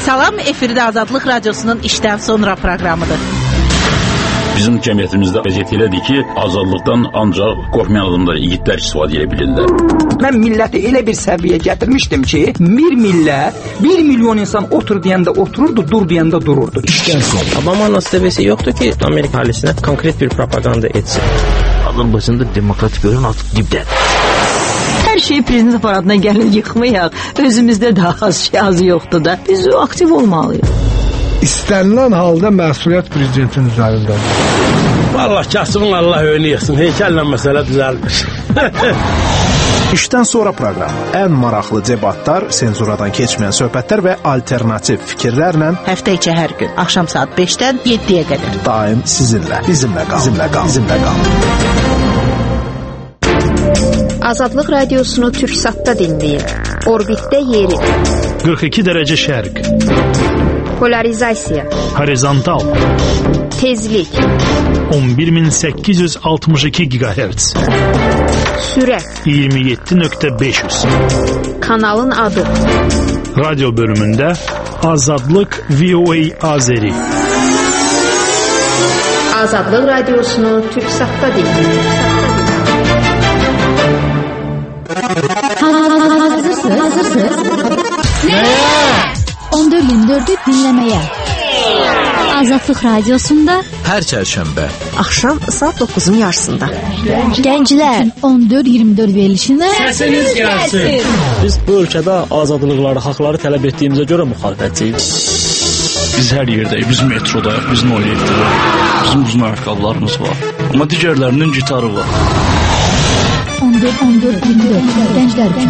Salam, efirdə Azadlıq Radiosunun işdən sonra proqramıdır. Bizim cəmiyyətimizdə vəziyyət elədir ki, azadlıqdan ancaq qorxmayan adamlar, igidlər istifadə edə bilirlər. Mən milləti elə bir səviyyə gətirmişdim ki, bir millət, 1 milyon insan otur deyəndə otururdu, dur deyəndə dururdu. İşdən sonra. Obama'nın seviyesi yoktu ki, Amerika ailesine konkret bir propaganda etsin. Azərbaycanda demokratik bölüm artıq dibdədir. Hər şeyi prezident aparatına gəlin yıxmayaq. Özümüzdə daha az yoxdur da. Biz aktiv olmalıyıq. İstənilən halda məsuliyyət prezidentin üzərindədir. Vallahi kasımın Allah önünü yıxsın. Heykəllə məsələ düzəlmiş. İşdən sonra proqramı. Ən maraqlı debatlar, senzuradan keçməyən söhbətlər və alternativ fikirlərlə Həftə içi hər gün axşam saat 5-dən 7-yə qədər. Daim sizinlə. Bizimlə qalın. Azadlıq Radiosunu Türksatda dinləyin. Orbitdə yeri. 42 dərəcə şərq. Polarizasiya. Horizontal. Tezlik. 11862 GHz. Sürət. 27.500. Kanalın adı. Radyo bölümündə Azadlıq VOA Azeri. Azadlıq Radiosunu Türksatda dinləyin. Hazırsınız? Nəyə? 14-24'ü dinləməyə. Azadlıq Radiosunda hər çərşənbə axşam saat 9'un yarısında. Gənclər 14-24 verilişində səsiniz gəlsin. Biz bu ölkədə azadlıqları, haqları tələb etdiyimizə görə müxalifətçiyik. Biz hər yerdəyik, biz metrodayıq, biz Noyevdəyik. Bizim uzun ayaqqabılarımız var. Amma digərlərinin gitarı var. 14-24 Gənclər.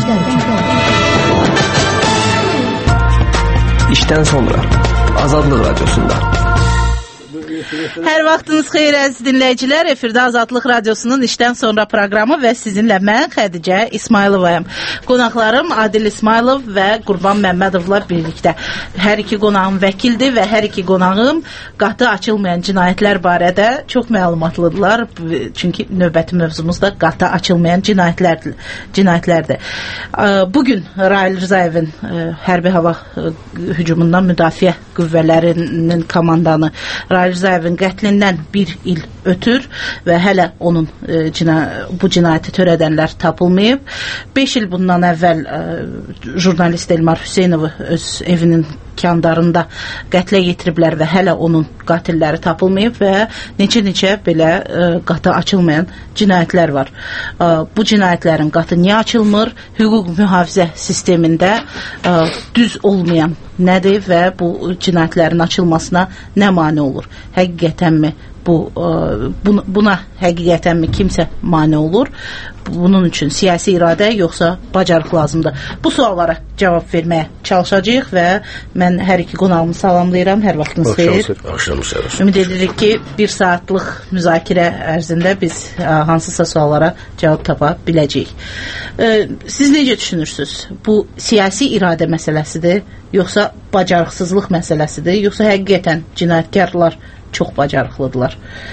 İşdən sonra Azadlıq Radiosunda. Hər vaxtınız xeyir əziz dinləyicilər. Efirdə Azadlıq Radiosunun işdən sonra proqramı və sizinlə mən Xədicə İsmayılovayam. Qonaqlarım Adil İsmayılov və Qurban Məmmədovla birlikdə. Hər iki qonağım vəkildir və hər iki qonağım qatı açılmayan cinayətlər barədə çox məlumatlıdırlar. Çünki növbəti mövzumuz da qatı açılmayan cinayətlərdir. Bugün Rail Rzayevin hərbi hava hücumundan müdafiə qüvvələrinin komandanı Rail Rzayevin qətlindən 1 il ötür və hələ onun bu cinayəti törədənlər tapılmayıb. 5 il bundan əvvəl jurnalist Elmar Hüseynovu öz evinin kandarında qətlə yetiriblər və hələ onun qatilləri tapılmayıb və neçə belə qatı açılmayan cinayətlər var. Bu cinayətlərin qatı niyə açılmır? Hüquq mühafizə sistemində düz olmayan nədir və bu cinayətlərin açılmasına nə mane olur? Həqiqətənmi buna həqiqətənmi kimsə mane olur? Bunun üçün siyasi iradə yoxsa bacarıq lazımdır? Bu suallara cavab verməyə çalışacağıq və mən hər iki qonağımı salamlayıram. Hər vaxtınız xeyir. Ümid edirik ki, 1 saatlıq müzakirə ərzində biz hansısa suallara cavab tapa biləcəyik. Siz necə düşünürsünüz? Bu siyasi iradə məsələsidir, yoxsa bacarıqsızlıq məsələsidir, yoxsa həqiqətən cinayətkarlar çox bacarıqlıdırlar?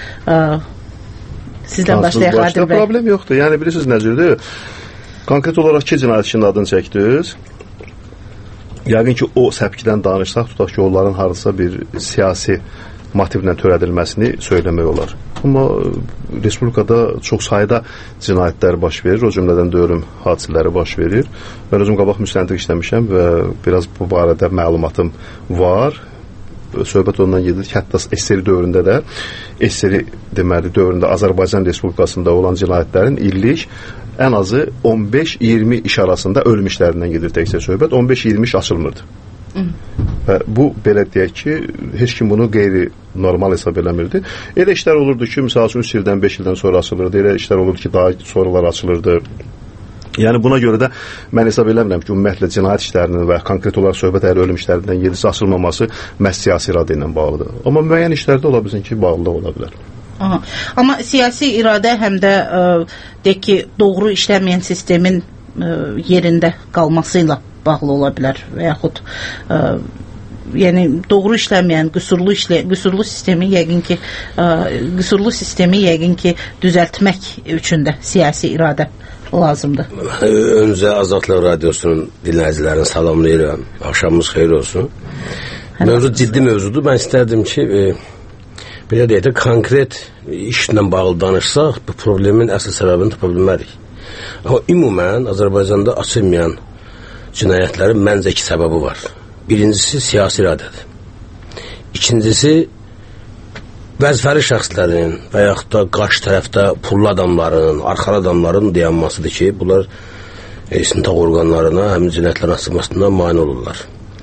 Sizdən başlayaq Adil bəy. Problem yoxdur. Yəni bilirsiniz necədir? Konkret olaraq 2 cinayət işinin adını çəkdiniz. Yəqin ki, o səpkidən danışsaq, tutaq ki, onların hansısa bir siyasi motivlə törədilməsini söyləmək olar. Amma Respublikada çox sayda cinayətlər baş verir, o cümlədən də ölüm hadisələri baş verir. Mən özüm qabaq müstəntiq işləmişəm və biraz bu barədə məlumatım var. Söhbət ondan gedir ki, hətta SSR dövründə də, SSR deməli dövründə Azərbaycan Respublikasında olan cinayətlərin illik ən azı 15-20 iş arasında ölüm işlərindən gedir təkcə söhbət, 15-20 iş açılmırdı. Və bu, belə deyək ki, heç kim bunu qeyri-normal hesab eləmirdi. Elə işlər olurdu ki, misal üçün 3 ildən 5 ildən sonra açılırdı, elə işlər olurdu ki, daha sonralar açılırdı. Yəni buna görə də mən hesab eləmirəm ki, ümumiyyətlə cinayət işlərinin və konkret olaraq söhbət əgər ölüm işlərindən gedisə açılmaması məhz siyasi iradə ilə bağlıdır. Amma müəyyən işlərdə ola bilsin ki, bağlı ola bilər. Aha. Amma siyasi iradə həm də deyək ki, doğru işləməyən sistemin yerində qalmasıyla bağlı ola bilər və yaxud yəni doğru işləməyən, qüsurlu sistemi yəqin ki düzəltmək üçün də siyasi iradə lazımdır. Öncə Azadlıq Radiosunun dinləyicilərini salamlayıram. Axşamımız xeyir olsun. Mövzu ciddi mövzudur. Mən istərdim ki, belə deyək də, konkret işlə bağlı danışsaq, bu problemin əsl səbəbini tapa bilmərik. Amma ümumən Azərbaycanda açılmayan cinayətlərin məncə iki səbəbi var. Birincisi siyasi iradədir. İkincisi vəzifəli şəxslərin və yaxud da qarşı tərəfdə pullu adamların, arxalı adamların dayanmasıdır ki, bunlar istintaq orqanlarına həmin cinayətlərin açılmasından mane olurlar.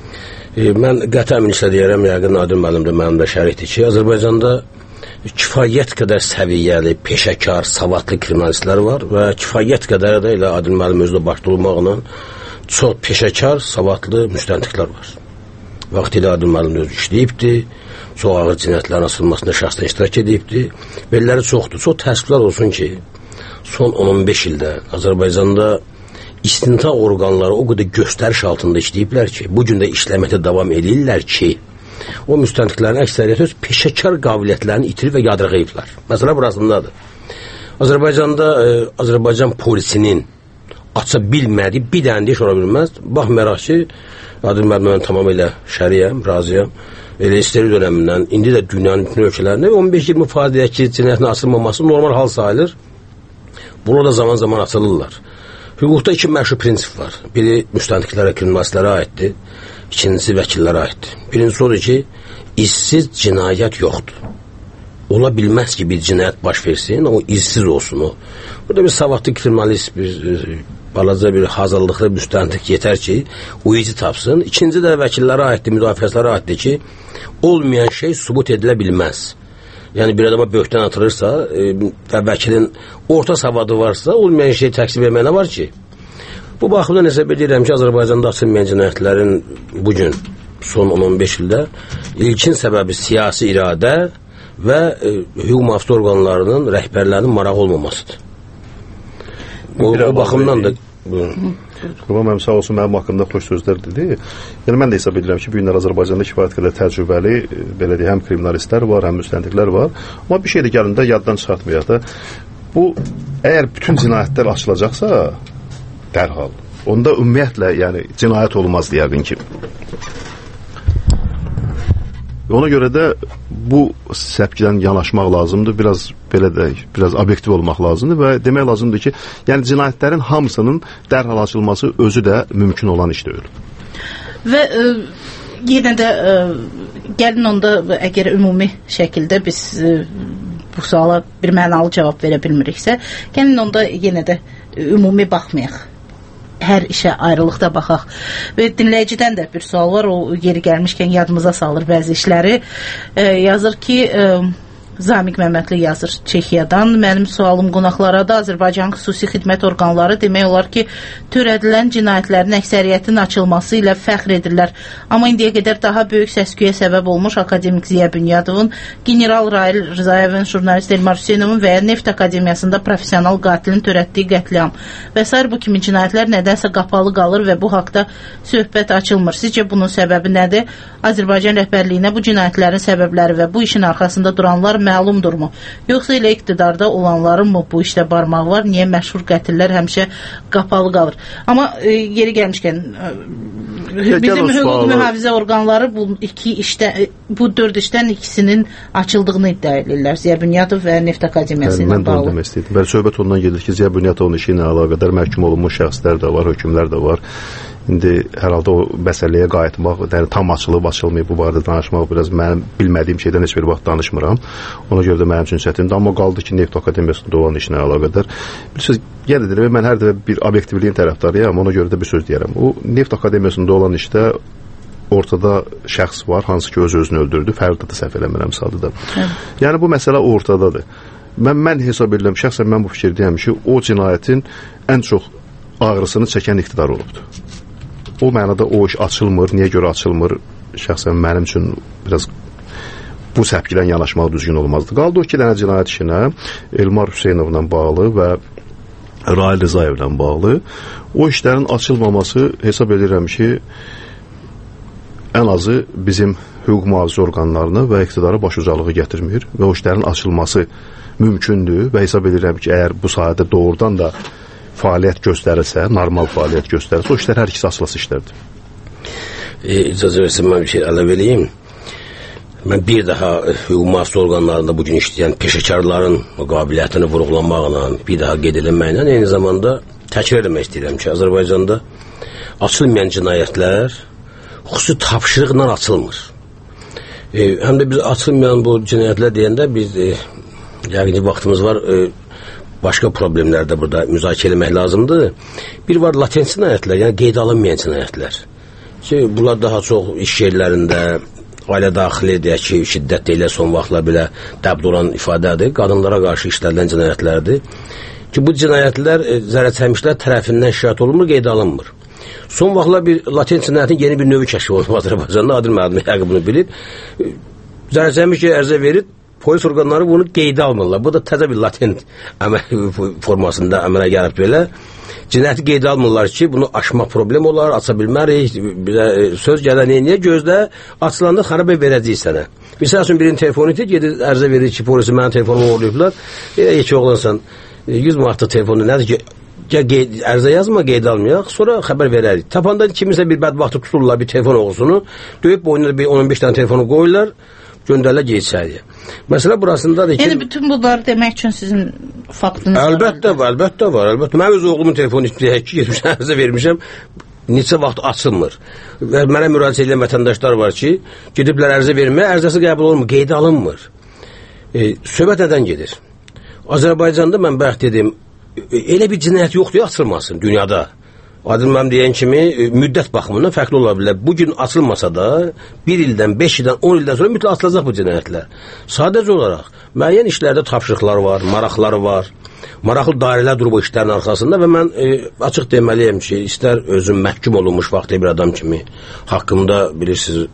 Mən qəti əminliklə deyərəm, yəqin Adil müəllim də mənim də şərikdir ki, Azərbaycanda kifayət qədər səviyyəli, peşəkar, savadlı kriminalistlər var və kifayət qədər də elə Adil müəllim özü başda olmaqla çox peşəkar, savadlı müstəntiqlər var. Vaxtilə Adil müəllim özü işləyibdir, çox ağır cinayətlərin açılmasında şəxsdən iştirak edibdir. Belləri çoxdur. Çox təəssüflər olsun ki, son 10-15 ildə Azərbaycanda istintaq orqanları o qədər göstəriş altında işləyiblər ki, bu gün də işləməkdə davam edirlər ki, o müstəntiqlərin əksəriyyəti öz peşəkar qabiliyyətlərini itirib və yadırğayıblar. Məsələ burasındadır. Azərbaycanda Azərbaycan polisinin aça bilmədiyi bir dənə iş ola bilməz. Baxmayaraq ki, Adil müəllimə tamamilə şəriyəm, razıyam. Elə isteri dönəmindən, indi də dünyanın bütün ölkələrində 15-20% deyək ki, cinayətin açılmaması normal hal sayılır. Buna da zaman-zaman açılırlar. Hüquqda iki məşhur prinsip var. Biri müstəntiqlərə, kriminalistlərə aiddir. İkincisi vəkillərə aiddir. Birincisi odur ki, izsiz cinayət yoxdur. Ola bilməz ki, bir cinayət baş versin, o izsiz olsun o. Burada bir savadlı kriminalist, bir balaca bir hazırlıqlı müstəntiq yetər ki, o izi tapsın. İkinci də vəkillərə aiddir, müdafiəçilərə aiddir ki, olmayan şey sübut edilə bilməz. Yəni bir adama böhtan atılırsa və vəkilin orta savadı varsa, olmayan şey təksib verməyinə var ki. Bu baxımdan hesab edirəm ki, Azərbaycanda açılmayan cinayətlərin bugün son 10-15 ildə ilkin səbəbi siyasi iradə və hüquq mühafizə orqanlarının rəhbərlərinin marağı olmamasıdır. O baxımdan da Qurban mənim sağ olsun, mənim haqqımda xoş sözlər dedi. Yəni mən də hesab edirəm ki, bu günlər Azərbaycanda kifayət qədər təcrübəli, belə deyək, həm kriminalistlər var, həm müstəntiqlər var. Amma bir şey də gəlində yaddan çıxartmayaq da, bu əgər bütün cinayətlər açılacaqsa, dərhal, onda ümumiyyətlə, yəni cinayət olmaz deyərdin ki. Ona görə də bu səpkidən yanaşmaq lazımdır, biraz belə də, biraz obyektiv olmaq lazımdır və demək lazımdır ki, yəni cinayətlərin hamısının dərhal açılması özü də mümkün olan iş deyil. Və yenə də gəlin onda əgər ümumi şəkildə biz bu suala bir mənalı cavab verə bilmiriksə, gəlin onda yenə də ümumi baxmayaq. Hər işə ayrılıqda baxaq. Və dinləyicidən də bir sual var, o yeri gəlmişkən yadımıza salır bəzi işləri. Yazır ki, Zamiq Məmmədli yazır Çexiyadan. Mənim sualım qonaqlara da Azərbaycan xüsusi xidmət orqanları demək olar ki, törədilən cinayətlərin əksəriyyətinin açılması ilə fəxr edirlər. Amma indiyə qədər daha böyük səsküyə səbəb olmuş akademik Ziya Bünyadovun, general Rail Rzayevin, jurnalist Elmar Hüseynovun və ya Neft Akademiyasında professional qatilin törətdiyi qətliam və s. bu kimi cinayətlər nədənsə qapalı qalır və bu haqda söhbət açılmır. Sizcə bunun səbəbi nədir? Azərbaycan rəhbərliyinə bu cinayətlərin səbəbləri və bu işin arxasında duranlar məlumdurmu? Yoxsa elə iqtidarda olanların mı bu işdə barmağı var? Niyə məşhur qətillər həmişə qapalı qalır? Amma yeri gəlmişkən bizim hüquq mühafizə orqanları bu 4 işdən ikisinin açıldığını iddia edirlər. Ziya Bünyadov və Neft Akademiyası ilə bağlı. Mən də onu demək istəydim. Bəli, söhbət ondan gedir ki, Ziya Bünyadovun işi ilə əlaqədar məhkum olunmuş şəxslər də var, hökmlər də var. İndi hər halda o məsələyə qayıtmaq, yəni tam açılıb, açılmayıb bu barədə danışmaq biraz mənim bilmədiyim şeydən heç bir vaxt danışmıram. Ona görə də mənim üçün çətindir. Amma qaldı ki, Neft Akademiyasında olan işinə əlaqədar. Bilirsiniz, yenə deyirəm, mən hər dəfə bir obyektivliyin tərəfdarıyam, ona görə də bir söz deyərəm. O Neft Akademiyasında olan işdə ortada şəxs var, hansı ki öz-özünü öldürdü. Fərdi də səhv eləmirəm sadıda. Yəni bu məsələ ortadadır. Mən hesab edirəm, şəxsən mən bu fikirdəyəm ki, o cinayətin ən çox ağrısını çəkən iqtidar olubdur. O mənada o iş açılmır. Niyə görə açılmır? Şəxsən mənim üçün biraz bu səpkidən yanaşmaq düzgün olmazdı. Qaldı o 2 dənə cinayət işinə Elmar Hüseynovla bağlı və Rail Rzayevlə bağlı. O işlərin açılmaması hesab edirəm ki, ən azı bizim hüquq mühafizə orqanlarına və iqtidara başucalığı gətirmir və o işlərin açılması mümkündür və hesab edirəm ki, əgər bu sahədə doğrudan da fəaliyyət göstərirsə, normal fəaliyyət göstərirsə, o işlər hər ikisi açılası işlərdir. İcazə versin, mən bir şey əlavə eləyim. Mən bir daha hüquq mühafizə orqanlarında bugün işləyən peşəkarların qabiliyyətini vurğulamaqla, bir daha qeyd edilməklə eyni zamanda təkrar etmək istəyirəm ki, Azərbaycanda açılmayan cinayətlər xüsusi tapşırıqla açılmır. Həm də biz açılmayan bu cinayətlər deyəndə biz yəqin ki, vaxtımız var, başqa problemlər də burada müzakirə etmək lazımdır. Bir var latent cinayətlər, yəni qeyd alınmayan cinayətlər. Bunlar daha çox iş yerlərində, ailə daxili deyək ki, şiddət deyilə son vaxtlar belə dəbd olan ifadədir. Qadınlara qarşı işlədilən cinayətlərdir. Ki, bu cinayətlər zərərçəkmişlər tərəfindən şikayət olunmur, qeyd alınmır. Son vaxtlar bir latent cinayətin yeni bir növü kəşf olunub Azərbaycanda, Adil müəllim yəqin bunu bilib. Zərərçəkmiş ərizə verir, polis orqanları bunu qeydə almırlar. Bu da təzə bir latent formasında əmələ gəlib belə. Cinayəti qeydə almırlar ki, bunu aşmaq problem olar, aça bilmərik, söz gələn niyə gözlə, açılanda xarabə verəcəyik sənə. Misal üçün birinin telefonu iti, gedir ərizə verir ki, polisi mənim telefonumu uğurlayıblar, ki, oğlansan, 100 manatlıq telefonu nədir ki, ərizə yazma, qeydə almayaq, sonra xəbər verərik. Tapanda kiminsə bir bədbaxtı tuturlar bir telefon oğusunu, döyüb boynuna bir 15 dənə telefonu qoyurlar, göndərlər geyçəriyə. Məsələ burasındadır ki... Yəni, bütün bunları demək üçün sizin faktınız var? Əlbəttə var. Mən öz oğlumun telefonu istəyək ki, getmişəm, ərizə vermişəm, neçə vaxt açılmır. Və mənə müraciət edən vətəndaşlar var ki, gediblər ərizə verməyə, ərizəsi qəbul olunmur, qeydə alınmır. Söhbət nədən gedir? Azərbaycanda mən bəxt dedim, elə bir cinayət yoxdur, açılmasın dünyada. Adil mənim deyən kimi müddət baxımından fərqli ola bilər. Bugün açılmasa da 1 ildən, 5 ildən, 10 ildən sonra mütləq açılacaq bu cinayətlər. Sadəcə olaraq müəyyən işlərdə tapşırıqlar var, maraqları var. Maraqlı dairələr durub o işlərin arxasında və mən açıq deməliyəm ki, istər özüm məhkum olunmuş vaxtı bir adam kimi haqqımda bilirsiniz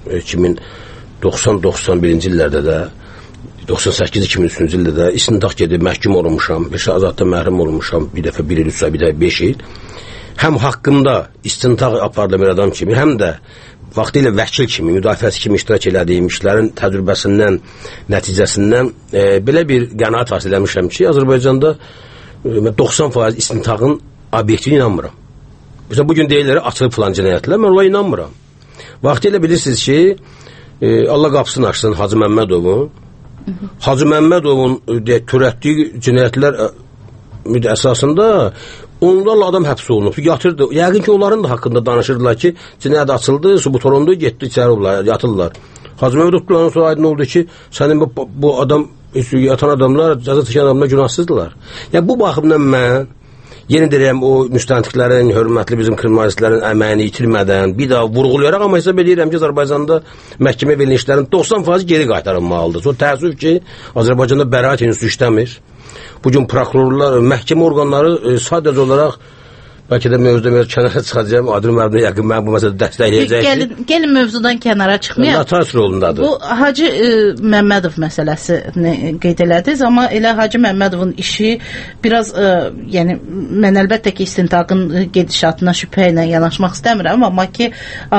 2090-91-ci illərdə də 98-2003-cü ildə də istintaq gedib məhkum olunmuşam, peşə azadlıqdan məhrum olunmuşam, bir dəfə 1 il, 3 ay, bir dəfə 5 il. Həm haqqımda istintaq aparılan bir adam kimi, həm də vaxtilə vəkil kimi, müdafiəsi kimi iştirak elədiyim işlərin təcrübəsindən, nəticəsindən belə bir qənaət hasil eləmişəm ki, Azərbaycanda 90% istintaqın obyektinə inanmıram. Mesela bugün deyirlər açılıb filan cinayətlər, mən ona inanmıram. Vaxtilə bilirsiniz ki, Allah qapısını açsın Hacı Məmmədovun, Hacı Məmmədovun törətdiyi cinayətlər əsasında onlarla adam həbs olunub, yatırdı. Yəqin ki, onların da haqqında danışırdılar ki, cinayət açıldı, sübut olundu, getdi, içəri yatırlar. Hacı Məmmədov tutulandan sonra aydın oldu ki, sənin bu adam, yatan adamlar, cəza çəkən adamlar günahsızdılar. Yəni, bu baxımdan mən, yeni deyirəm, o müstəntiqlərin, hörmətli bizim kriminalistlərin əməyini itirmədən, bir daha vurğulayaraq, amma hesab edirəm ki, Azərbaycanda məhkəmə verilişlərin 90% geri qaytarılmalıdır. Sonra təəssüf ki, Azərbaycanda bəraət institutu işləmir. Bugün prokurorlar, məhkəmə orqanları sadəcə olaraq, bəlkə də mövzuda kənara çıxacağım, Adil müəllimə yaxın mən bu məsələdə dəstəkləyəcək. Gəlin mövzudan kənara çıxmayaq. Notar rolundadır. Bu Hacı Məmmədov məsələsini qeyd elədiniz, amma elə Hacı Məmmədovun işi biraz, yəni mən əlbəttə ki, istintaqın gedişatına şübhə ilə yanaşmaq istəmirəm, amma ki,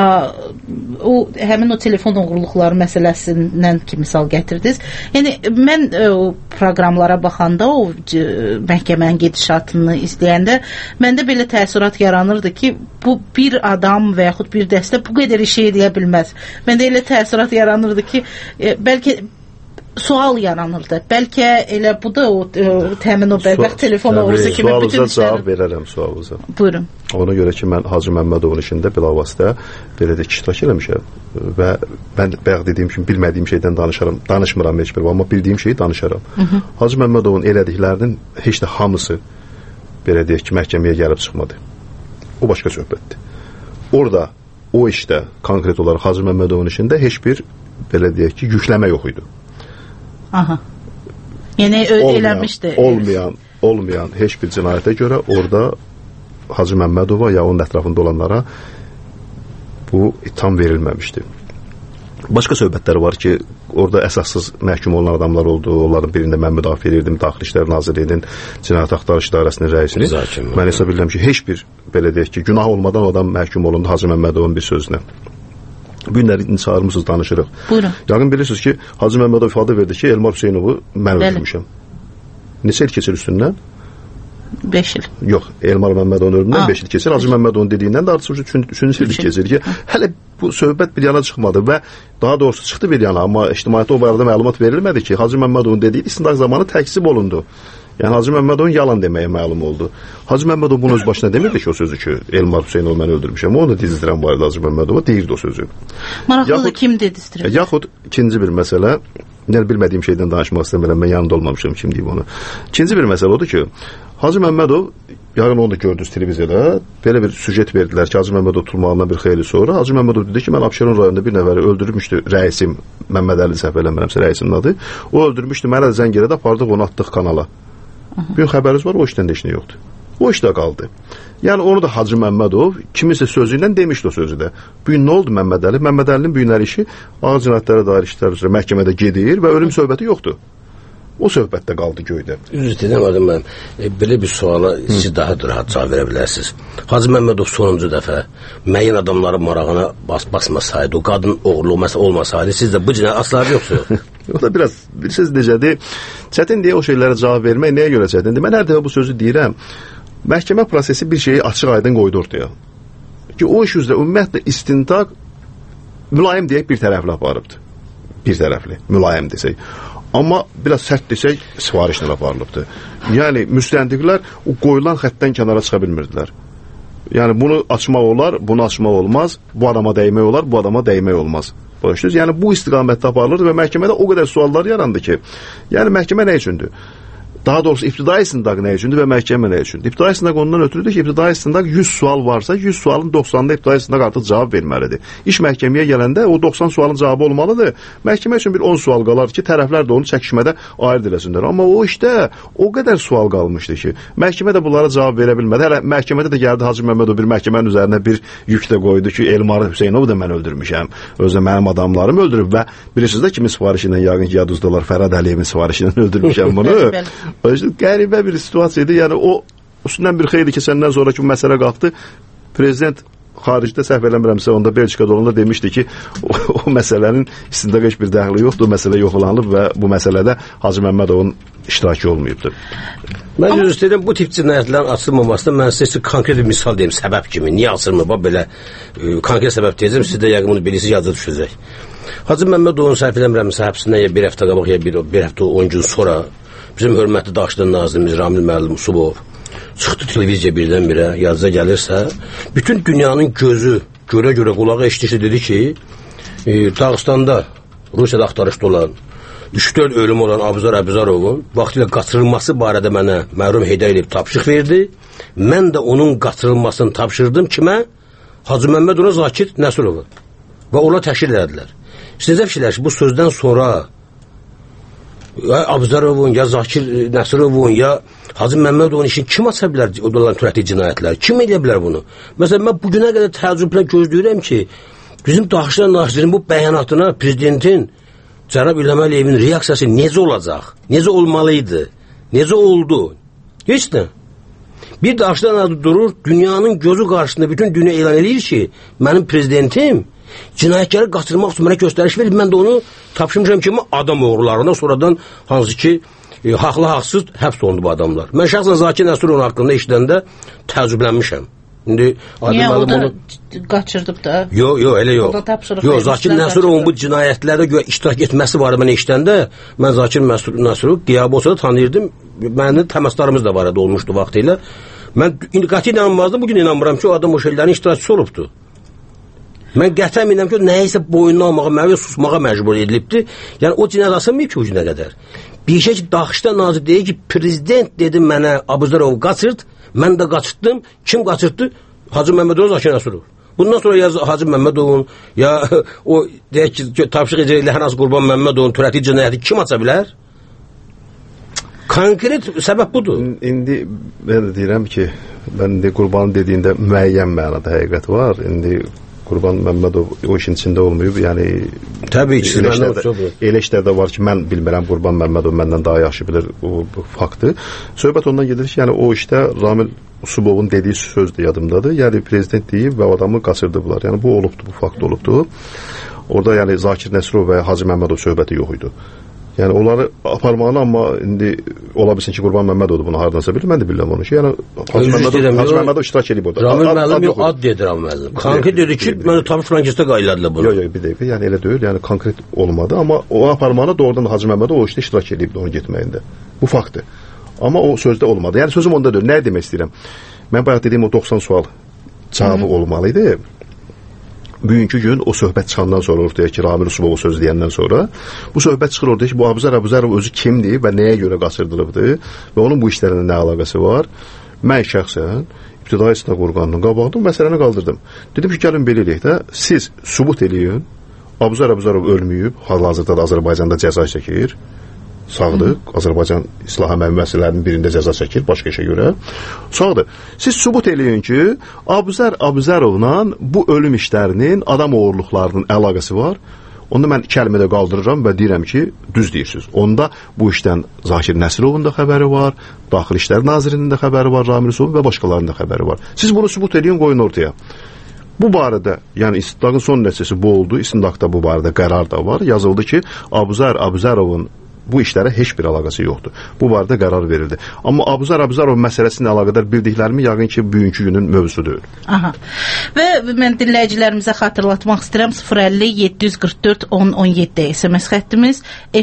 həmin o telefon uğurluqları məsələsindən ki, misal gətirdiniz. Yəni, mən o proqramlara baxanda, o məhkəmənin gedişatını izləyəndə, məndə belə təəssürat yaranırdı ki, bu bir adam və yaxud bir dəstə bu qədər işi edə bilməz. Məndə elə təəssürat yaranırdı ki, bəlkə sual yaranırdı. Bəlkə elə bu da o təmin o bədbəxt telefon oğrusu kimi bütün işləri. Cavab verərəm sualınıza. Buyurun. Ona görə ki, mən Hacı Məmmədovun işində bilavasitə belə də iştirak eləmişəm və mən bayaq dediyim kimi bilmədiyim şeydən danışmıram heç bir, amma bildiyim şeyi danışaram. Hacı Məmmədovun elədiklərinin heç də hamısı belə deyək ki, məhkəməyə gəlib çıxmadı. O başqa söhbətdir. Orada, o işdə, konkret olaraq Hacı Məmmədovun işində heç bir, belə deyək ki, yükləmə yox idi. Aha. Yəni, eləmişdi. Olmayan heç bir cinayətə görə orada Hacı Məmmədova ya onun ətrafında olanlara bu itham verilməmişdi. Başqa söhbətlər var ki, orada əsassız məhkum olunan adamlar oldu. Onların birində mən müdafiə edirdim, Daxili İşlər Nazirliyinin Cinayət Axtarış İdarəsinin rəisini. Mən hesab edirəm ki, heç bir, belə deyək ki, günah olmadan adam məhkum olundu Hacı Məmmədovun bir sözünə. Bu günləri çağırmışsınız, danışırıq. Buyurun. Yəqin bilirsiniz ki, Hacı Məmmədov ifadə verdi ki, Elmar Hüseynovu mən öldürmüşəm. Neçə il keçir üstündən? 5 il. Yox, Elmar Məmmədovun ölümündən 5 il keçir. Hacı Məmmədovun dediyindən də artıq 3-cü il keçir ki, hələ bu söhbət bir yana çıxmadı və daha doğrusu çıxdı bir yana, amma ictimaiyyətə o barədə məlumat verilmədi ki, Hacı Məmmədovun dediyi istintaq zamanı təkzib olundu. Yəni Hacı Məmmədovun yalan deməyə məlum oldu. Hacı Məmmədov bunu öz başına demirdi ki, o sözü ki, Elmar Hüseynov məni öldürmüşəm. Onu da dizdirən var idi Hacı Məmmədova, deyirdi o sözü. Maraqlıdır, kim dizdirən? Yaxud ikinci bir məsələ, yəni bilmədiyim şeydən danışmaq istəmirəm, mən yanında olmamışam, kim deyim onu. İkinci bir məsələ odur ki, Hacı Məmmədov, yəqin onu da gördünüz televiziyada, belə bir süjet verdilər ki, Hacı Məmmədov tutulmağından bir xeyli sonra Hacı Məmmədov dedi ki, mən Abşeron rayonunda bir nəfəri öldürmüşdü rəisim, Məmməd Əli səhv eləmirəmsə rəisimin adı. O öldürmüşdü, mənə də zəng elədi, apardıq onu atdıq kanala. Bir xəbəriniz var, o işdən də işin yoxdur. O işdə qaldı. Yəni onu da Hacı Məmmədov kiminsə sözü ilə demişdi o sözü də. Bu gün nə oldu Məmməd Əli? Məmməd Əlinin bu günləri işi ağır cinayətlərə dair işlər üzrə məhkəmədə gedir və ölüm söhbəti yoxdur. O söhbətdə qaldı göydə. Üzr istəyirəm adam mən. Belə bir suala siz daha rahat cavab verə bilərsiniz. Hacı Məmmədov sonuncu dəfə müəyyən adamların marağına basmasaydı, o qadın oğurluq olmasaydı, siz də bu cinayət asla yoxsa? O da biraz, bilirsiniz necədir? Çətin deyə o şeylərə cavab vermək nəyə görə çətindir? Mən hər dəfə bu sözü deyirəm. Məhkəmə prosesi bir şeyi açıq aydın qoydu ortaya. Ki o iş üzrə ümumiyyətlə istintaq mülayim deyək bir tərəfli aparıbdır. Bir tərəfli, mülayim desək. Amma biraz sərt desək sifarişlə aparılıbdır. Yəni müstəntiqlər o qoyulan xəttdən kənara çıxa bilmirdilər. Yəni bunu açmaq olar, bunu açmaq olmaz, bu adama dəymək olar, bu adama dəymək olmaz. Başlayırız. Yəni bu istiqamətdə aparılır və məhkəmədə o qədər suallar yarandı ki, yəni məhkəmə nə üçündür? Daha doğrusu ibtidai istintaq nə üçündür və məhkəmə nə üçündür? İbtidai istintaq ondan ötürüdür ki, ibtidai istintaq 100 sual varsa, 100 sualın 90'da ibtidai istintaq artıq cavab verməlidir. İş məhkəməyə gələndə o 90 sualın cavabı olmalıdır. Məhkəmə üçün bir 10 sual qalar ki, tərəflər də onu çəkişmədə ayırt eləsinlər. Amma o işdə o qədər sual qalmışdı ki, məhkəmə də bunlara cavab verə bilmədi. Hələ məhkəmədə də gəldi Hacı Məmmədov bir məhkəmənin üzərinə bir yük də qoydu ki, Elmar Hüseynovu da mən öldürmüşəm. Özü mənim adamlarım öldürüb və bilirsiniz də kimin sifarişi ilə yəqin ki, yadınızdalar, Fərad Əliyevin sifarişi ilə öldürmüşəm bunu. Qəribə bir situasiyadır. Yəni o üstündən bir xeyli keçəndən sonraki bu məsələ qalxdı. Prezident xaricdə səhv eləmirəmsə onda Belçikada olanda demişdi ki, o məsələnin istintaqa heç bir dəxli yoxdur. O məsələ yoxlanılıb və bu məsələdə Hacı Məmmədovun iştirakı olmayıbdır. Mən üzr istəyirəm, bu tip cinayətlərin açılmamasında mən sizə konkret bir misal deyim, səbəb kimi. Niyə açılmır? Belə konkret səbəb deyəcəm, siz də yəqin bunu bilirsiniz, yadda düşəcək. Hacı Məmmədovun səhv eləmirəmsə həbsindən ya bir həftə qabaq ya bir həftə 10 gün sonra bizim hörmətli Daşdın nazirimiz Ramil müəllim Usubov çıxdı televiziya birdən-birə, yazıca gəlirsə, bütün dünyanın gözü görə-görə qulağı eşitişi dedi ki, Dağıstanda Rusiyada axtarışda olan 3-4 ölüm olan Abuzar Əbuzarovun vaxtilə qaçırılması barədə mənə mərhum Heydər Əliyev tapşırıq verdi. Mən də onun qaçırılmasını tapşırdım kimə? Hacı Məmmədova Zakir Nəsirova. Və onlar təşkil edədilər. Sizə fikirləşin, bu sözdən sonra ya Abuzarovun, ya Zakir Nəsirovun, ya Hacı Məmmədovun işini kim aça bilər onların törətdiyi cinayətlər? Kim edə bilər bunu? Məsələn, mən bugünə qədər təəccüblə gözləyirəm ki, bizim Daxili Nazirinin bu bəyanatına prezidentin Cənab İlham Əliyevin reaksiyası necə olacaq? Necə olmalıydı? Necə oldu? Heç nə. Bir Daxili Nazir durur, dünyanın gözü qarşısında bütün dünya elan edir ki, mənim prezidentim cinayətləri qaçırmaq üçün mənə göstəriş verir. Mən də onu tapşırmışam ki, adam oğrularına sonradan hansı ki, haqlı-haqsız həbs olundu bu adamlar. Mən şəxsən Zakir Nəsirovun haqqında işləndə təəccüblənmişəm. Niyə o da qaçırdıb da? Yox, elə yox. Yox, Zakir Nəsirovun bu cinayətlərdə görə iştirak etməsi var mənə işləndə, mən Zakir Nəsirov qiyabı olsa da tanıyırdım. Mənim təmaslarımız da var idi, olmuşdu vaxtı ilə. Mən qəti inanmazdım, bugün inanmıram ki, o adam o şeylərin iştirakçısı olubdu. Mən qətəm inanmıram ki, nəyisə boynuna almağa, mənə susmağa məcbur edilibdir. Yəni, o cinayət asılmayıb ki, o günə qədər. Bir şey ki, Daxili Nazir deyir ki, prezident dedi mənə Abuzarov qaçırt, mən də qaçırtdım. Kim qaçırtdı? Hacı Məmmədov, Zakir Nəsirov. Bundan sonra ya Hacı Məmmədovun, ya o deyək ki, tapşırıq edəcək Ləhənas Qurban Məmmədovun törətdiyi cinayəti kim aça bilər? Konkret səbəb budur. İndi mən deyirəm ki, mən indi Qurbanın dediyində müəyyən mənada həqiqət var. İndi Qurban Məmmədov o işin içində olmayıb. Yəni təbii ki, elə işlərdə var ki, mən bilmirəm, Qurban Məmmədov məndən daha yaxşı bilir o faktı. Söhbət ondan gedir ki, yəni o işdə Ramil Usubovun dediyi söz də yadımdadır. Yəni prezident deyib və adamı qaçırdıblar. Yəni bu olubdu, bu fakt olubdu. Orada yəni Zakir Nəsirov və Hacı Məmmədov söhbəti yox idi. Yəni onları aparmalı, amma indi ola bilsin ki, Qurban Məmmədov bunu hardansa bilir, mən də bilirəm onu ki, yəni Hacı Məmmədov iştirak edib orada. Ramil müəllim yox, ad dedi Ramil müəllim. Konkret dedi ki, mən tabii Frankistə qayladılar bunu. Yox, bir dəqiqə, yəni elə deyil, yəni konkret olmadı, amma o aparmalı doğrudan Hacı Məmmədov o işdə iştirak edib onun getməyində. Bu faktdır. Amma o sözdə olmadı. Yəni sözüm onda deyil. Nə demək istəyirəm? Mən bayaq dediyim o 90 sual cavabı olmalı idi. Bugünkü gün o söhbət çıxandan sonra ortaya ki, Ramil Usubov söz deyəndən sonra bu söhbət çıxır ortaya ki, bu Abuzarov özü kimdir və nəyə görə qaçırdılıbdır və onun bu işlərlə nə əlaqəsi var. Mən şəxsən İbtidai İstinaq Orqanının qabağında məsələni qaldırdım. Dedim ki, gəlin belə eləyək də, siz sübut eləyin, Abuzarov ölməyib, hal-hazırda da Azərbaycanda cəza çəkir. Sağdır. Azərbaycan İslah Əməvi müəssisələrinin birində cəza çəkir, başqa işə görə. Sağdır. Siz sübut eləyin ki, Abuzarovla bu ölüm işlərinin, adam oğurluqlarının əlaqəsi var. Onda mən kəlmədə qaldırıram və deyirəm ki, düz deyirsiniz. Onda bu işdən Zakir Nəsirovun da xəbəri var, Daxili İşlər Nazirinin də xəbəri var, Ramil Usubovun və başqalarının da xəbəri var. Siz bunu sübut eləyin, qoyun ortaya. Bu barədə, yəni istintaqın son nəticəsi bu oldu. İstintaqda bu barədə qərar da var. Yazıldı ki, Abuzarovun bu işlərə heç bir əlaqəsi yoxdur. Bu barədə qərar verildi. Amma Abuzarov məsələsinə əlaqədar bildiklərimi yəqin ki, bugünkü günün mövzusu deyil. Aha. Və mən dinləyicilərimizə xatırlatmaq istəyirəm 050-744-1017 SMS xəttimiz,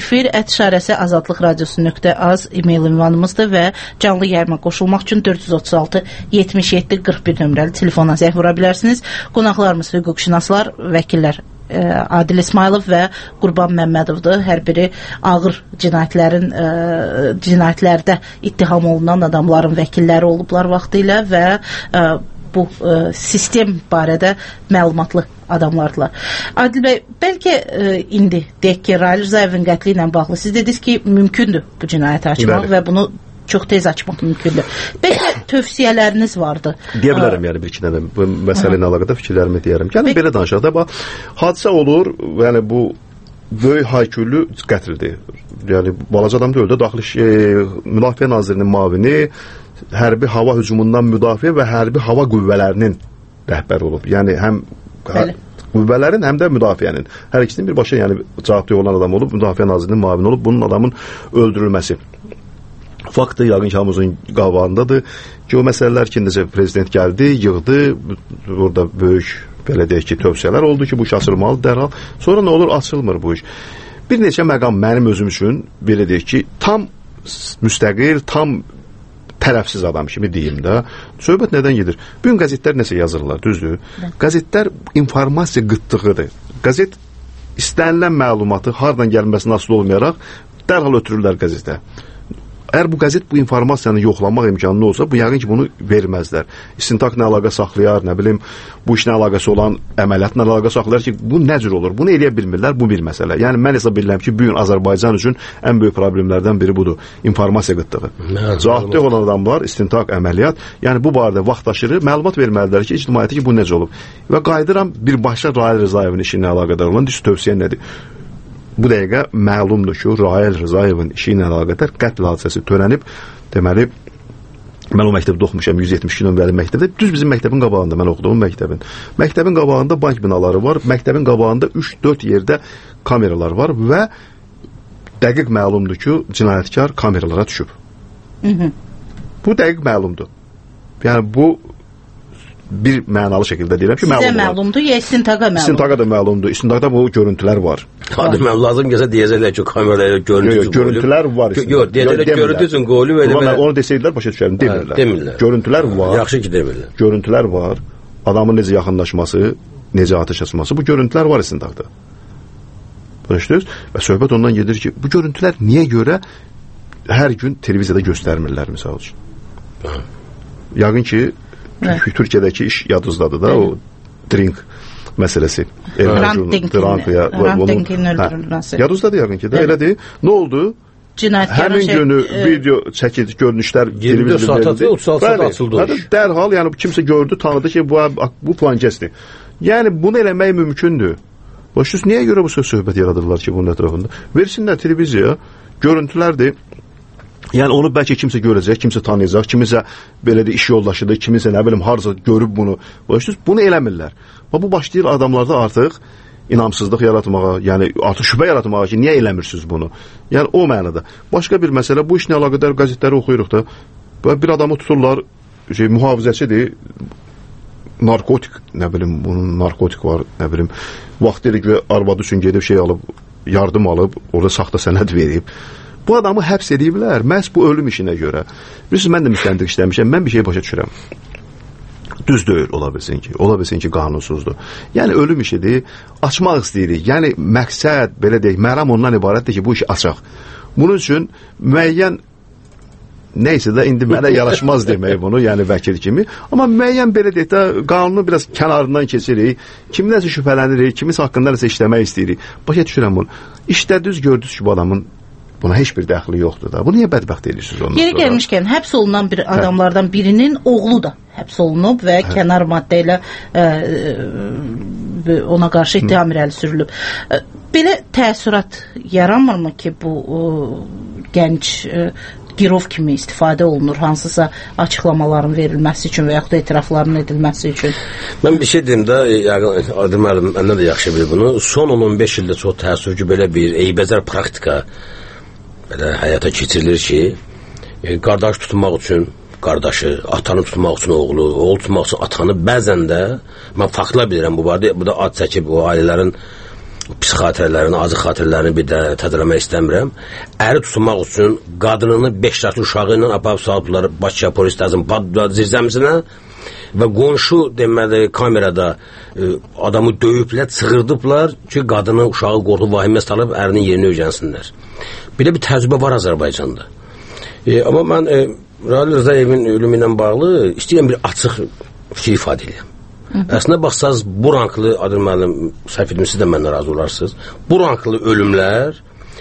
efir@azadlıqradiosu.az e-mail ünvanımızdır və canlı yayıma qoşulmaq üçün 436-77-41 nömrəli telefona zəng vura bilərsiniz. Qonaqlarımız hüquqşünaslar, vəkillər Adil İsmailov və Qurban Məmmədovdur. Hər biri ağır cinayətlərdə ittiham olunan adamların vəkilləri olublar vaxtilə və bu sistem barədə məlumatlı adamlardılar. Adil bəy, bəlkə indi deyək ki, Rail Rzayevin qətli ilə bağlı siz dediniz ki, mümkündür bu cinayəti açmaq və bunu çox tez açmaq mümkündür. Bəlkə tövsiyələriniz vardı. Deyə bilərəm, yəni bir iki dənə bu məsələ ilə əlaqədar fikirlərimi deyərəm. Gəlin belə danışaq da, bax, hadisə olur, yəni bu böyük hayküllü qətldir. Yəni balaca adam deyil də, Daxili Müdafiə Nazirinin müavini, hərbi hava hücumundan müdafiə və hərbi hava qüvvələrinin rəhbəri olub. Yəni həm qüvvələrin, həm də müdafiənin. Hər ikisinin birbaşa, yəni cavabdeh olan adam olub, Müdafiə Nazirinin müavini olub, bunun adamın öldürülməsi. Faktı yəqin ki, hamımızın qabağındadır ki, o məsələlər ki, necə prezident gəldi, yığdı, burada böyük, belə deyək ki, tövsiyələr oldu ki, bu iş açılmalı dərhal. Sonra nə olur, açılmır bu iş. Bir neçə məqam mənim özüm üçün, belə deyək ki, tam müstəqil, tam tərəfsiz adam kimi deyim də. Söhbət nədən gedir? Bugün qəzetlər nəsə yazırlar, düzdür? Qəzetlər informasiya qıtlığıdır. Qəzet istənilən məlumatı hardan gəlməsinə asılı olmayaraq dərhal ötürürlər qəzetə. Əgər bu qəzet bu informasiyanı yoxlamaq imkanı olsa, bu yəqin ki, bunu verməzlər. İstintaqla əlaqə saxlayar, nə bilim, bu işlə əlaqəsi olan əməliyyatla əlaqə saxlayar ki, bu nə cür olur? Bunu eləyə bilmirlər, bu bir məsələ. Yəni, mən hesab edirəm ki, bugün Azərbaycan üçün ən böyük problemlərdən biri budur. İnformasiya qıtlığı. Cavabdeh olan adamlar, istintaq, əməliyyat, yəni bu barədə vaxtaşırı məlumat verməlidirlər ki, ictimaiyyətə ki, bu necə olub. Və qayıdıram birbaşa Rail Rzayevin işinə əlaqədar olan tövsiyə nədir? Bu dəqiqə məlumdur ki, Rail Rzayevin işi ilə əlaqədar qətl hadisəsi törənib. Deməli, mən o məktəbdə oxumuşam, 172 nömrəli məktəbdə. Düz bizim məktəbin qabağında, mən oxuduğum məktəbin. Məktəbin qabağında bank binaları var, məktəbin qabağında 3-4 yerdə kameralar var və dəqiq məlumdur ki, cinayətkar kameralara düşüb. Bu dəqiq məlumdur. Yəni, bu bir mənalı şəkildə deyirəm ki, sizə məlumdur, ya istintaqa məlumdur? İstintaqa da məlumdur. İstintaqda bu görüntülər var. Hadi mən lazım gəlsə deyəcəklər ki, kameraya görüntülər var. Yox, deyəcəklər görüntü üçün qoyulub elə. Onu desəydilər başa düşərəm, demirlər. Görüntülər var. Yaxşı ki, demirlər. Görüntülər var. Adamın necə yaxınlaşması, necə atəş açması, bu görüntülər var istintaqda. Başlayırız və söhbət ondan gedir ki, bu görüntülər niyə görə hər gün televiziyada göstərmirlər misal üçün? Yəqin ki, Türkiyədəki iş yadınızdadır da, o drink məsələsi. Rantinkin öldürülməsi. Yadınızdadır yəqin ki, elədir. Nə oldu? Həmin günü video çəkildi, görünüşlər televiziyada verildi. 36 saat açıldı o iş. Dərhal, yəni kimsə gördü, tanıdı ki, bu plan kəsdir. Yəni, bunu eləmək mümkündür. Başlayız, niyə görə bu söhbət yaradırlar ki, bunun ətrafında? Versinlər televiziyaya, görüntülərdir. Yəni onu bəlkə kimsə görəcək, kimsə tanıyacaq, kimisə belə də iş yoldaşıdır, kimisə nə bilim harca görüb bunu. Başlayız, bunu eləmirlər. Bu başlayır adamlarda artıq inamsızlıq yaratmağa, yəni artıq şübhə yaratmağa ki, niyə eləmirsiniz bunu? Yəni o mənada. Başqa bir məsələ, bu işlə əlaqədar qəzetləri oxuyuruq da, bir adamı tuturlar, mühafizəçidir, narkotik, nə bilim, bunun narkotik var, nə bilim, vaxt dedik və arvadı üçün gedib şey alıb, yardım alıb, orada saxta sənəd verib. Bu adamı həbs ediblər, məhz bu ölüm işinə görə. Bilirsiniz, mən də müstəntiq işləmişəm, mən bir şey başa düşürəm. Düz deyil, ola bilsin ki, qanunsuzdur. Yəni, ölüm işidir, açmaq istəyirik. Yəni, məqsəd, belə deyək, məram ondan ibarətdir ki, bu işi açaq. Bunun üçün müəyyən, neysə də indi mənə yaraşmaz demək bunu, yəni vəkil kimi. Amma müəyyən, belə deyək də, qanunu biraz kənarından keçirik, kimdənsə şübhələnirik, kimisə haqqında nəsə işləmək istəyirik. Başa düşürəm bunu. İşdə düz gördünüz ki, bu adamın buna heç bir dəxli yoxdur da. Bu niyə bədbəxt edirsiniz ondan sonra? Yeri gəlmişkən, həbs olunan bir adamlardan birinin oğlu da həbs olunub və kənar maddə ilə ona qarşı ittiham irəli sürülüb. Belə təəssürat yaranmırmı ki, bu gənc girov kimi istifadə olunur hansısa açıqlamaların verilməsi üçün və yaxud da etirafların edilməsi üçün? Mən bir şey deyim də, Adil müəllim məndən də yaxşı bilir bunu. Son 10-15 ildə çox təəssüf ki, belə bir eybəcər praktika belə həyata keçirilir ki, qardaş tutmaq üçün qardaşı, atanı tutmaq üçün oğlu tutmaq üçün atanı, bəzən də mən faktlar bilirəm bu barədə, bu da ad çəkib o ailələrin pis xatirələrini, acı xatirələrini bir də tədələmək istəmirəm. Əri tutmaq üçün qadınını 5 yaşlı uşağı ilə aparıb salıblar Bakıya polis təzim zirzəmisinə və qonşu deməli kamerada adamı döyüblər, çığırdıblar ki, qadını uşağı qorxu vahimə salıb ərinin yerini öyrənsinlər. Belə bir təcrübə var Azərbaycanda. Amma mən Rahil Rızayevin ölümü ilə bağlı istəyirəm bir açıq fikir ifadə edeyim. Əslində baxsaz, bu ranklı, Adil müəllim, səhv edilmişsiniz də məndən razı olarsınız, bu ranklı ölümlər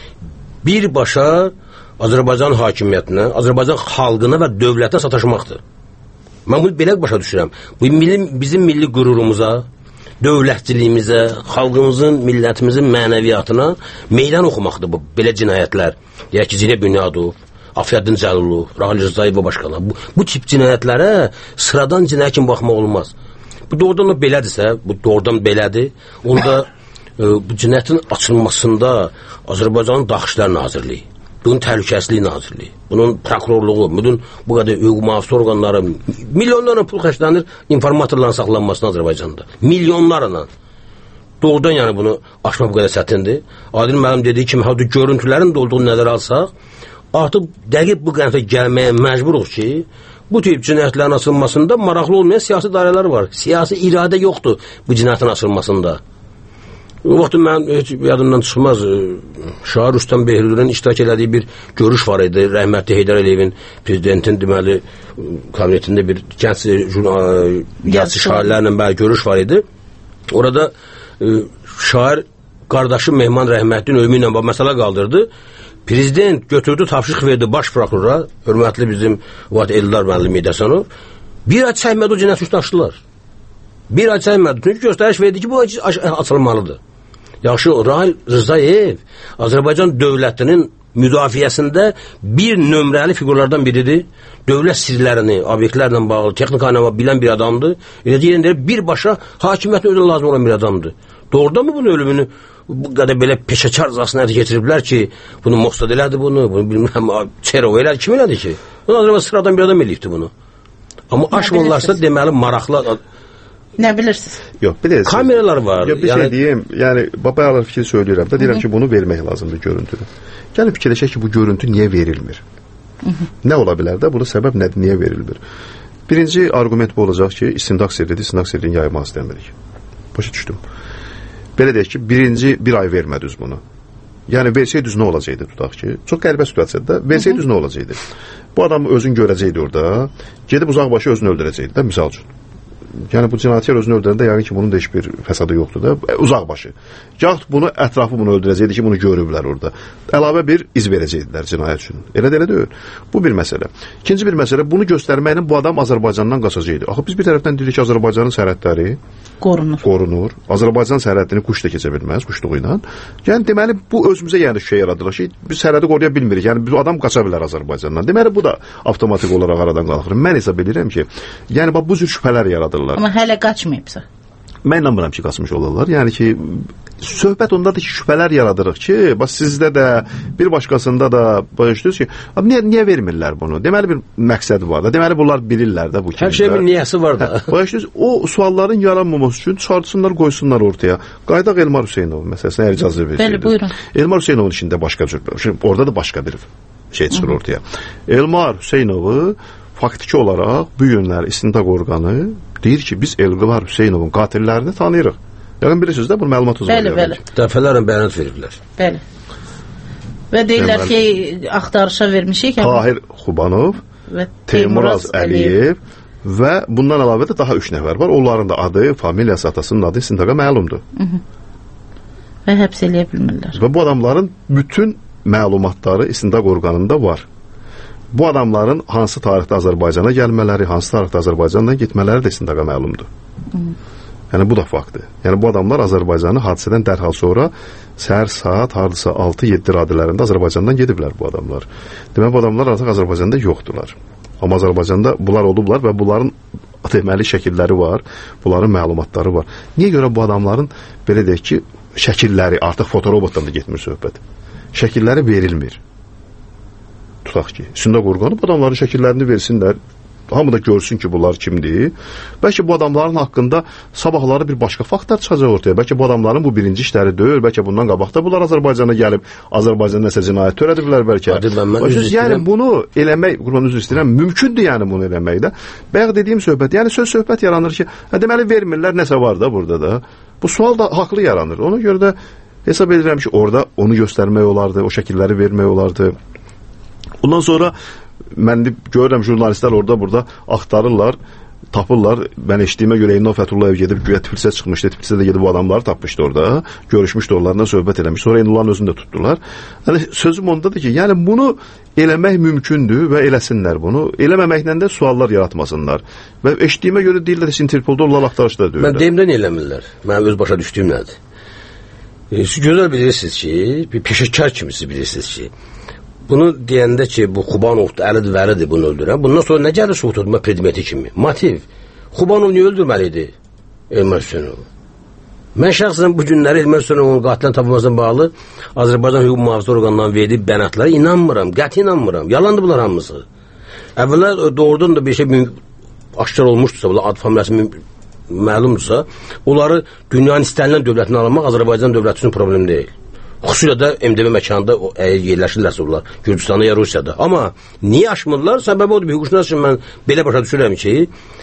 birbaşa Azərbaycan hakimiyyətinə, Azərbaycan xalqına və dövlətinə sataşmaqdır. Mən bunu belə başa düşürəm. Bu bizim milli qürurumuza, dövlətçiliyimizə, xalqımızın, millətimizin mənəviyyatına meydan oxumaqdır bu belə cinayətlər. Deyək ki, Zinə Bünyadov, Afyəddin Cəlilov, Rahil Rızayev və başqalar. Bu tip cinayətlərə sıradan cinayət kimi baxmaq olmaz. Bu doğrudan da belədirsə, bu doğrudan belədir. Onda bu cinayətin açılmasında Azərbaycanın Daxillər Nazirliyi, bunun Təhlükəsizlik Nazirliyi, bunun prokurorluğu, bunun bu qədər hüquq mühafizə orqanları, milyonlarla pul xərclənir informatorların saxlanmasına Azərbaycanda. Milyonlarla. Doğrudan yəni bunu aşmaq bu qədər çətindir. Adil müəllim dediyi kimi, hətta görüntülərin də olduğunu nəzərə alsaq, artıq dəqiq bu qənaətə gəlməyə məcburuq ki, bu tip cinayətlərin açılmasında maraqlı olmayan siyasi dairələr var. Siyasi iradə yoxdur bu cinayətin açılmasında. O vaxt mən heç yadımdan çıxmaz, Şahar Rüstəm Behlülün iştirak elədiyi bir görüş var idi. Rəhmətli Heydər Əliyevin prezidentin deməli kabinetində bir gənc yazıcı şairlərlə görüş var idi. Orada şair qardaşı Mehman Rəhmətlinin ölümü ilə məsələ qaldırdı. Prezident götürdü, tapşırıq verdi baş prokurora, hörmətli bizim Eldar müəllim Edəsanov. Bir ay çəkmədi o cinayət üstünə açdılar. Bir ay çəkmədi. Çünki göstəriş verdi ki, bu açılmalıdır. Yaxşı, Rahil Rızayev Azərbaycan dövlətinin müdafiəsində bir nömrəli figurlardan biridir. Dövlət sirlərini, obyektlərlə bağlı, texnika ilə bilən bir adamdır. Eləcə yerində birbaşa hakimiyyətin özünə lazım olan bir adamdır. Doğrudan mı bunun ölümünü bu qədər belə peşəkarcasına getiriblər ki, bunu Mostad elədi bunu bilməm, Çerov elədi, kim elədi ki? Azərbaycan sıradan bir adam eləyibdi bunu. Amma aşmırlarsa deməli maraqlı. Nə bilirsiniz? Yox, bilirsiniz. Kameralar var. Yox, bir şey deyim, yəni babayalar fikir söyləyirəm də, deyirəm ki, bunu vermək lazımdır görüntünü. Gəlin fikirləşək ki, bu görüntü niyə verilmir? Nə ola bilər də, burada səbəb nədir, niyə verilmir? Birinci argument bu olacaq ki, istintaq sirridir, istintaq sirrini yaymaq istəmirik. Başa düşdüm. Belə deyək ki, bir ay vermədiniz bunu. Yəni, versəydiniz nə olacaqdı, tutaq ki, çox qəribə situasiyada, versəydiniz nə olacaqdı? Bu adam özünü görəcəkdi orada, gedib uzaqbaşı özünü öldürəcəkdi də, misal üçün. Yəni, bu cinayətkar özünü öldürəndə, yəni ki, bunun da heç bir fəsadı yoxdur da, uzaqbaşı. Yaxud bunu, ətrafı bunu öldürəcəkdi ki, bunu görüblər orada. Əlavə bir iz verəcəkdilər cinayət üçün. Elə deyil. Bu bir məsələ. İkinci bir məsələ, bunu göstərməklə bu adam Azərbaycandan qaçacaqdı. Axı, biz bir tərəfdən deyirik ki, Azərbaycanın sərhədləri qorunur. Azərbaycan sərhədini quş da keçə bilməz, quşluğu ilə. Yəni, deməli, bu özümüzə yəni şey yaradılır ki, biz sərhədi qoruya bilmirik. Yəni, bu adam qaça bilər Azərbaycandan. Deməli, bu da avtomatik olaraq aradan qalxır. Mən hesab edirəm ki, yəni, bu cür şübhələr yaradılır. Amma hələ qaçmayıbsa. Mən inanmıram ki, qaçmış olarlar. Yəni ki, söhbət ondadır ki, şübhələr yaradırıq ki, bax sizdə də, bir başqasında da başlayırsınız ki, niyə vermirlər bunu? Deməli bir məqsəd var da, deməli bunlar bilirlər də bu kimi. Hər şeyin bir niyəsi var da. Başlayırsınız, o sualların yaranmaması üçün çıxartsınlar, qoysunlar ortaya. Qaydaq Elmar Hüseynov məsələsinə əgər icazə verirsiniz. Bəli, buyurun. Elmar Hüseynovun içində başqa cür, orada da başqa bir şey çıxır ortaya. Elmar Hüseynovu faktiki olaraq bu günlər istintaq orqanı deyir ki, biz Elmar Hüseynovun qatillərini tanıyırıq. Yəni bilirsiniz də, bu məlumatınız var. Bəli. Dəfələrlə bəyanat veriblər. Bəli. Və deyirlər ki, axtarışa vermişik. Tahir Xubanov və Teymuraz Əliyev və bundan əlavə də daha 3 nəfər var. Onların da adı, familiyası, atasının adı istintaqa məlumdur. Və həbs eləyə bilmirlər. Və bu adamların bütün məlumatları istintaq orqanında var. Bu adamların hansı tarixdə Azərbaycana gəlmələri, hansı tarixdə Azərbaycandan getmələri də istintaqa məlumdur. Yəni bu da faktdır. Yəni bu adamlar Azərbaycanı hadisədən dərhal sonra səhər saat hardasa 6-7 radələrində Azərbaycandan gediblər bu adamlar. Demək bu adamlar artıq Azərbaycanda yoxdular. Amma Azərbaycanda bunlar olublar və bunların deməli şəkilləri var, bunların məlumatları var. Niyə görə bu adamların belə deyək ki, şəkilləri artıq fotorobotdan da getmir söhbət. Şəkilləri verilmir. Tutaq ki, istintaq orqanı bu adamların şəkillərini versinlər. Hamı da görsün ki, bunlar kimdir. Bəlkə bu adamların haqqında sabahları bir başqa faktlar çıxacaq ortaya. Bəlkə bu adamların bu birinci işləri deyil. Bəlkə bundan qabaq da bunlar Azərbaycana gəlib, Azərbaycanda nəsə cinayət törədiblər bəlkə. Yəni bunu eləmək, qurban üzr istəyirəm, mümkündür yəni bunu eləmək də. Bayaq dediyim söhbət, yəni söhbət yaranır ki, deməli vermirlər, nəsə var da burada da. Bu sual da haqlı yaranır. Ona görə də hesab edirəm ki, orada onu göstərmək olardı, o şəkilləri vermək olardı. Ondan sonra mən görürəm jurnalistlər orada burada axtarırlar, tapırlar. Mən eşitdiyimə görə İnno Fəthullayev gedib güya Tiflisə çıxmışdı. Tiflisə də gedib bu adamları tapmışdı orada. Görüşmüşdü, onlarla söhbət eləmiş. Sonra İnnoların özünü də tutdular. Yəni sözüm ondadır ki, yəni bunu eləmək mümkündür və eləsinlər bunu. Eləməməklə də suallar yaratmasınlar. Və eşitdiyimə görə deyirlər ki, Interpolda onlar axtarışda deyirlər. Mən deyimdən eləmirlər. Mənim öz başa düşdüyüm nədir? Siz gözəl bilirsiniz ki, bir peşəkar kimi siz bilirsiniz ki, bunu deyəndə ki, bu Xubanovdur, Əlidir, Vəlidir bunu öldürən. Bundan sonra nə gəlir suhut edilmə predmeti kimi? Motiv. Xubanov niyə öldürməli idi Elmar Hüseynovu? Mən şəxsən bu günləri Elmar Hüseynovun qatilən tapılmasına bağlı Azərbaycan hüquq mühafizə orqanından verdiyi bəyanatlara inanmıram, qəti inanmıram. Yalandır bunlar hamısı. Əvvəllər doğrudan da bir şey aşkar olmuşdursa, bunlar ad familiyası məlumdursa, onları dünyanın istənilən dövlətini almaq Azərbaycan dövləti üçün problem deyil. Xüsusilə də MDB məkanında yerləşirlərsə onlar, Gürcüstanda ya Rusiyada. Amma niyə aşmırlar? Səbəbi odur, bir hüquqşünas üçün mən belə başa düşürəm ki,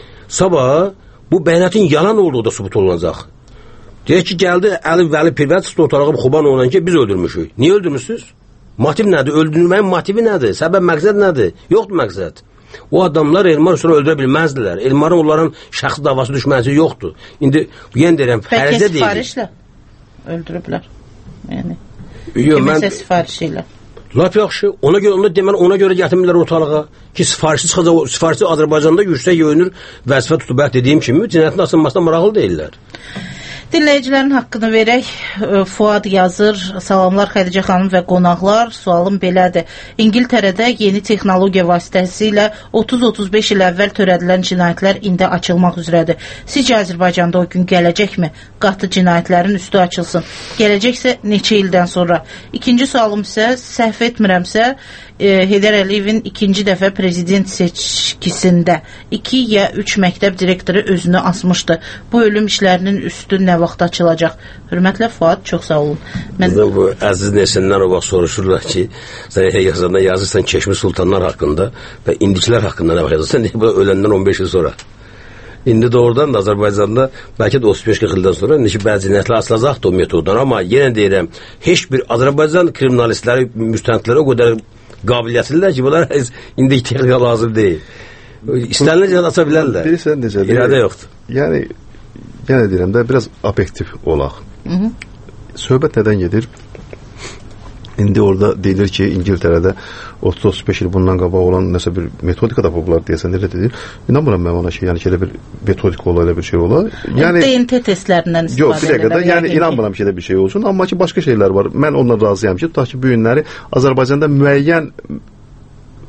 sabah bu bəyanatın yalan olduğu da sübut olunacaq. Deyək ki, gəldi Əli Vəli Pirvət çıxdı otalığı Xubanov olan ki, biz öldürmüşük. Niyə öldürmüşsünüz? Motiv nədir? Öldürməyin motivi nədir? Səbəb, məqsəd nədir? Yoxdur məqsəd. O adamlar Elmar Hüseynovu öldürə bilməzdilər. Elmarın onların şəxsi davası düşməsi yoxdur. İndi yenə deyirəm, fərzə deyil. Bəlkə sifarişlə öldürüblər. Yəni kiminsə sifarişi ilə. Lap yaxşı. Ona görə gətirmirlər ortalığa ki, sifarişi Azərbaycanda yüksək yönür vəzifə tutub, dediyim kimi cinayətin asılmasına maraqlı deyirlər. Dinləyicilərin haqqını verək. Fuad yazır, salamlar Xədicə xanım və qonaqlar. Sualım belədir. İngiltərədə yeni texnologiya vasitəsilə 30-35 il əvvəl törədilən cinayətlər indi açılmaq üzrədir. Sizcə Azərbaycanda o gün gələcəkmi? Qatı cinayətlərin üstü açılsın. Gələcəksə neçə ildən sonra? İkinci sualım isə, səhv etmirəmsə, Heydər Əliyevin ikinci dəfə prezident seçkisində 2 ya 3 məktəb direktoru özünü asmışdı. Bu ölüm işlərinin üstü nə vaxt açılacaq? Hörmətlə Fuad, çox sağ olun. Bu əziz nesillər o vaxt soruşurlar ki, sən yazanda yazırsan keçmiş sultanlar haqqında və indikilər haqqında nə vaxt yazırsan? Öləndən 15 il sonra. İndi doğrudan da Azərbaycanda bəlkə də 35-40 ildən sonra bəzi cinayətlər açılacaqdır o metoddan, amma yenə deyirəm, heç bir Azərbaycan kriminalistləri, müstənidləri o qədər qabiliyyətlidirlər ki, bunlar indiki texnika lazım deyil. İstəniləcə aça bilərlər. Bilirsən necədir? İradə yoxdur. Yəni, yenə deyirəm də, biraz objektiv olaq. Söhbət nədən gedir? İndi orada deyilir ki, İngiltərədə 30-35 il bundan qabaq olan nəsə bir metodika da poplar deyəsən, elə deyir. İnanmıram mən ona ki, yəni ki, elə bir metodika ola, elə bir şey ola. Yəni DNT testlərindən istifadə yox, bir dəqiqə də, yəni inanmıram ki, elə bir şey olsun, amma ki, başqa şeylər var. Mən ondan razıyam ki, tutaq ki, bu günləri Azərbaycanda müəyyən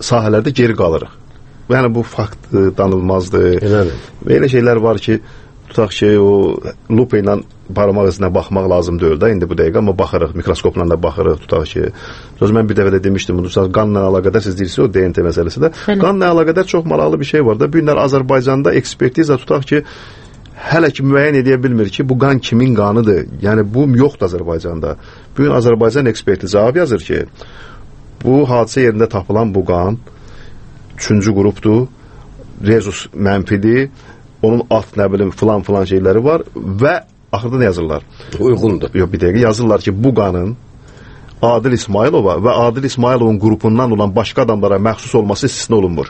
sahələrdə geri qalırıq. Yəni bu fakt danılmazdır. Elə şeylər var ki, tutaq ki, o lupa ilə barmaq izinə baxmaq lazım deyil də indi bu dəqiqə, amma baxırıq, mikroskopla da baxırıq, tutaq ki. Söz mən bir dəfə də demişdim, qanla əlaqədar siz deyirsiniz, o DNT məsələsi də. Qanla əlaqədar çox maraqlı bir şey var da. Bu günlər Azərbaycanda ekspertiza tutaq ki, hələ ki müəyyən edə bilmir ki, bu qan kimin qanıdır. Yəni bu yoxdur Azərbaycanda. Bu gün Azərbaycan eksperti cavab yazır ki, bu hadisə yerində tapılan bu qan 3-cü qrupdur, rezus mənfidir, onun alt nə bilim filan şeyləri var və axırda nə yazırlar? Uyğundur. Yox, bir dəqiqə yazırlar ki, bu qanın Adil İsmailova və Adil İsmailovun qrupundan olan başqa adamlara məxsus olması istisna olunmur.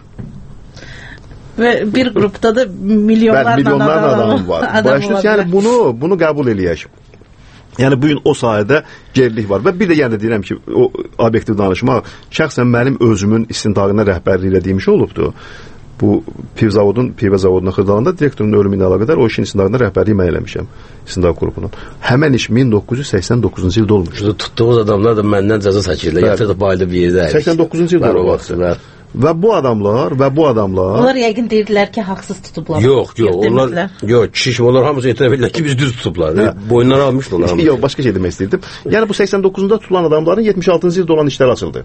Və bir qrupda da milyonlarla adam var. Yəni bunu qəbul eləyək. Yəni bu gün o sahədə gerilik var və bir də yəni deyirəm ki, o obyektiv danışmaq şəxsən mənim özümün istintaqına rəhbərlik elədiyim şey olubdu. Bu pivə zavoduna Xırdalanda direktorun ölümü ilə əlaqədar o işin istintaqına rəhbərliyi mən eləmişəm. İstintaq qrupunun. Həmən iş 1989-cu ildə olmuşdu. Tutduğumuz adamlar da məndən cəza çəkirlər. Yatırdı bayıldı bir yerdə. 89-cu ildə o vaxt. Və bu adamlar onlar yəqin deyirdilər ki, haqsız tutublar. Yox, kişi onlar hamısı etiraf edirlər ki, biz düz tutublar. Boyunları almışdılar. Yox, başqa şey demək istəyirdim. Yəni bu 89-da tutulan adamların 76-cı ildə olan işlər açıldı.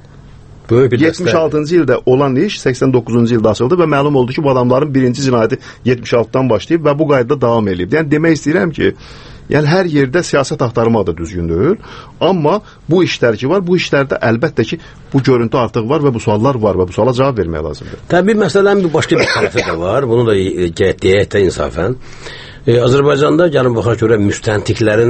76-cı ildə olan iş 89-cu ildə açıldı və məlum oldu ki, bu adamların birinci cinayəti 76-dan başlayıb və bu qaydada davam edib. Yəni demək istəyirəm ki, yəni hər yerdə siyasət axtarmaq da düzgün deyil, amma bu işlər ki var, bu işlərdə əlbəttə ki, bu görüntü artıq var və bu suallar var və bu suala cavab vermək lazımdır. Təbii məsələnin başqa bir tərəfi də var, bunu da deyək də insafən. Azərbaycanda gəlin baxaq görə müstəntiqlərin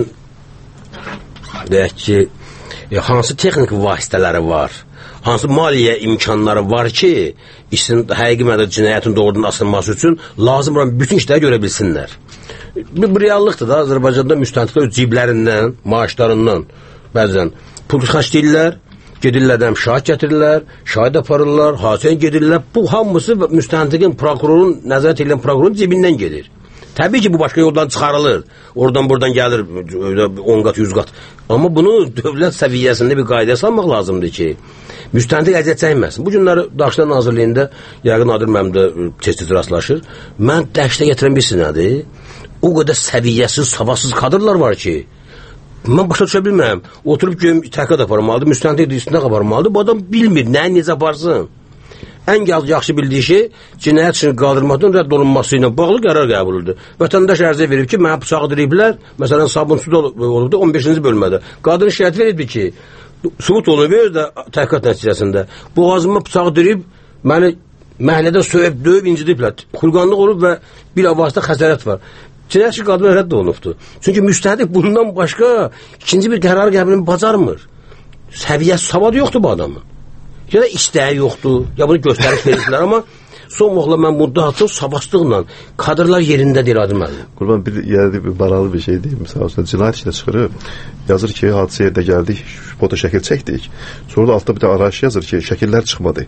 deyək ki, hansı texnik vasitələri var, hansı maliyyə imkanları var ki, işin həqiqi mənada cinayətin doğrudan asılması üçün lazım olan bütün işləri görə bilsinlər. Bir reallıqdır da, Azərbaycanda müstəntiqlər ciblərindən, maaşlarından bəzən pul xərcləyirlər, gedirlər, şahid gətirirlər, şahid aparırlar, hadisəyə gedirlər. Bu hamısı müstəntiqin, prokurorun, nəzarət edən prokurorun cibindən gedir. Təbii ki, bu başqa yoldan çıxarılır. Oradan buradan gəlir 10 qat, 100 qat. Amma bunu dövlət səviyyəsində bir qaydaya salmaq lazımdır ki, müstəntiq əziyyət çəkməsin. Bu günləri Daxiliyyə Nazirliyində yəqin Nadir mənim də tez-tez rastlaşır. Mən dəhşətə gətirən birisi nədir? O qədər səviyyəsiz, savadsız kadrlar var ki, mən başa düşə bilməyəm. Oturub görüm, təhqiqat aparmalıdır, müstəntiq istintaq aparmalıdır. Bu adam bilmir, nəyi necə aparsın. Ən yaxşı bildiyi şey cinayət işini qaldırmaqdan rədd olunması ilə bağlı qərar qəbuludur. Vətəndaş ərizə verib ki, mənə bıçağı diriblər, məsələn, sabunsuz olubdur 15-ci bölmədə. Qadın şəhət veribdir ki, subut olunub da təhqiqat nəticəsində. Boğazıma bıçağı dirib, məni məhəllədə söyüb, döyüb, incidiblər. Xulqanlıq olub və bir avazda xəsarət var. Cinayət işi qadına rədd olunubdur. Çünki müstəhdik bundan başqa ikinci bir qərar qəbulunu bacarmır. Səviyyəsi, savadı yoxdur bu adamın. Ya da istəyi yoxdur, ya bunu göstəriş verirlər, amma son vaxtla mən burada artıq savaşlıqla kadrlar yerində deyil adımlar. Qurban, bir baralı bir şey deyim. Məsələn, cinayət işlə çıxırıb, yazır ki, hadisə yerdə gəldik, foto şəkil çəkdik. Sonra da altda bir də arayış yazır ki, şəkillər çıxmadı.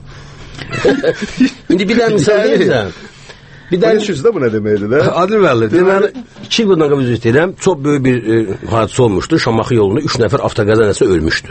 İndi bir də misal deyirsən. Bir də üçüncüdə bu nə deməkdir də? Adil Vəlli, deməli, 2 il bundan qabaq üzr istəyirəm, çox böyük bir hadisə olmuşdu. Şamaxı yolunda 3 nəfər avtoqəza nəsə ölmüşdü.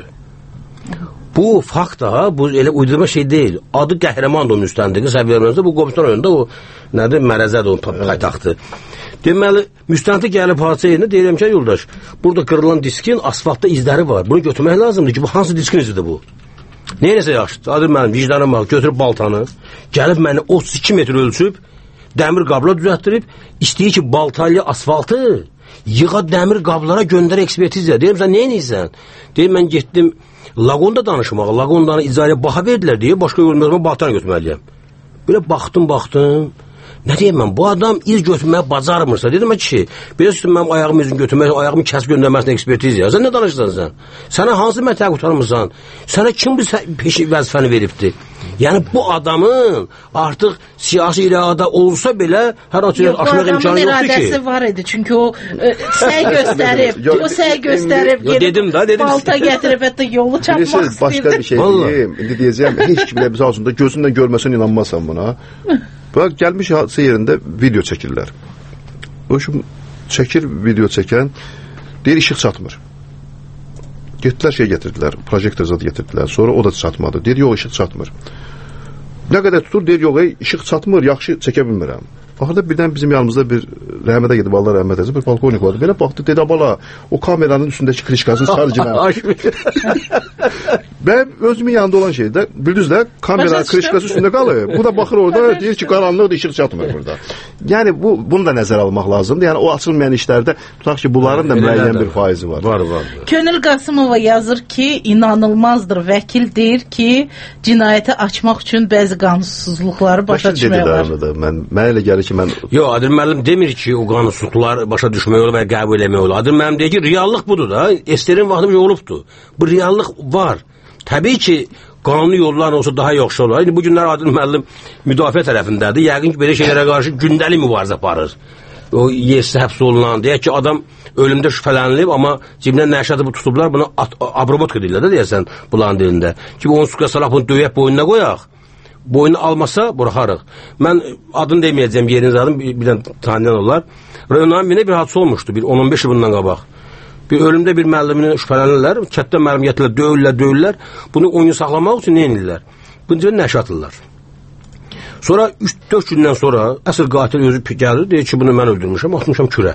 Bu fakt da, bu elə uydurma şey deyil. Adı Qəhrəmandır o müstəntiqin səviyyələrimizdə. Bu Qobustan rayonunda o nədir? Mərəzədir o paytaxtı. Deməli, müstəntiq gəlib hadisə yerinə deyirəm ki, yoldaş, burada qırılan diskin asfaltda izləri var. Bunu götürmək lazımdır ki, bu hansı diskin izidir bu? Neyəsə yaxşıdır? Adır mənim vicdanım var, götürüb baltanı, gəlib məni 32 metr ölçüb, dəmir qabla düzəltdirib, istəyir ki, baltayla asfaltı yığa dəmir qablara göndər ekspertizə. Deyirəm, sən nə edirsən? Deyirəm, mən getdim Laqonda danışmağa, Laqondanı icraya baxa verdilər deyə, başqa yolun baltanı götürməliyəm. Belə baxdım. Nə deyəm mən, bu adam iz götürməyə bacarmırsa, dedim ki, bilirsən mənim ayağımı izin götürmək, ayağımı kəs göndərməsinə ekspertiz ya. Sən nə danışırsan sən? Sənə hansı mətəq utanmırsan? Sənə kim bu peşi vəzifəni veribdir? Yəni bu adamın artıq siyasi irada olsa belə hər açıdan aşmaq imkanı yoxdur ki. Yox, bu adamın iradəsi var idi. Çünki o səy göstərib, dedim, balta gətirib, hətta yolu çapmaq istəyirdi. Başqa bir şey deyim. İndi deyəcəyəm, heç kimlə biz ağzında gözündən görməsən inanmazsan buna. Bax, gəlmiş hadisə yerində video çəkirlər. O üçün çəkir, video çəkən deyir, işıq çatmır. Getdilər şey gətirdilər, projektor zad gətirdilər. Sonra o da çatmadı. Deyir, yox, işıq çatmır. Nə qədər tutur, deyir, yox, işıq çatmır, yaxşı çəkə bilmirəm. Axırda birdən bizim yanımızda bir rəhmətə gedib, Allah rəhmət etsin, bir polkovnik vardı. Belə baxdı, dedi, bala, o kameranın üstündəki krişkasını sarıcına. Ben özümün yanında olan şeydə, bildiniz də, kamera krişkası üstündə qalır. Bu da baxır orada, deyir ki, qaranlıqdır, işıq çatmır burada. Yəni, bunu da nəzərə almaq lazımdır. Yəni, o açılmayan işlərdə, tutaq ki, bunların da müəyyən bir faizi var. Var. Könül Qasımova yazır ki, inanılmazdır. Vəkil deyir ki, cinayəti açmaq üçün bəzi qanunsuzluqları başa düşmək var. Mən elə gəlir ki, mən... Yox, Adil müəllim demir ki, o qanunsuzluqlar başa düşmək olur və qəbul eləmək olur. Adil müəllim deyir ki, reallıq budur da. Esterin vaxtı bir olubdur. Bu reallıq var. Təbii ki, qanuni yollar olsa daha yaxşı olar. İndi bu günlər Adil müəllim müdafiə tərəfindədir. Yəqin ki, belə şeylərə qarşı gündəlik mübarizə aparır. O yersiz həbs olunan, deyək ki, adam ölümdə şübhələnilib, amma cibindən nəşədi tutublar, buna abrobotka deyirlər də deyəsən bunların dilində. Ki, onu suqa salaq, bunu döyək boynuna qoyaq. Boynu almasa, buraxarıq. Mən adını deməyəcəm, yeriniz adını bir dənə tanıyan olar. Rayonların birində bir hadisə olmuşdu, bir 10-15 il bundan qabaq. Bir ölümdə bir müəllimini şübhələnirlər, kətdən müəllim gətirirlər, döyürlər. Bunu 10 gün saxlamaq üçün nə edirlər? Bunun üçün nəşə atırlar. Sonra 3-4 gündən sonra əsl qatil özü gəlir, deyir ki, bunu mən öldürmüşəm, atmışam kürə.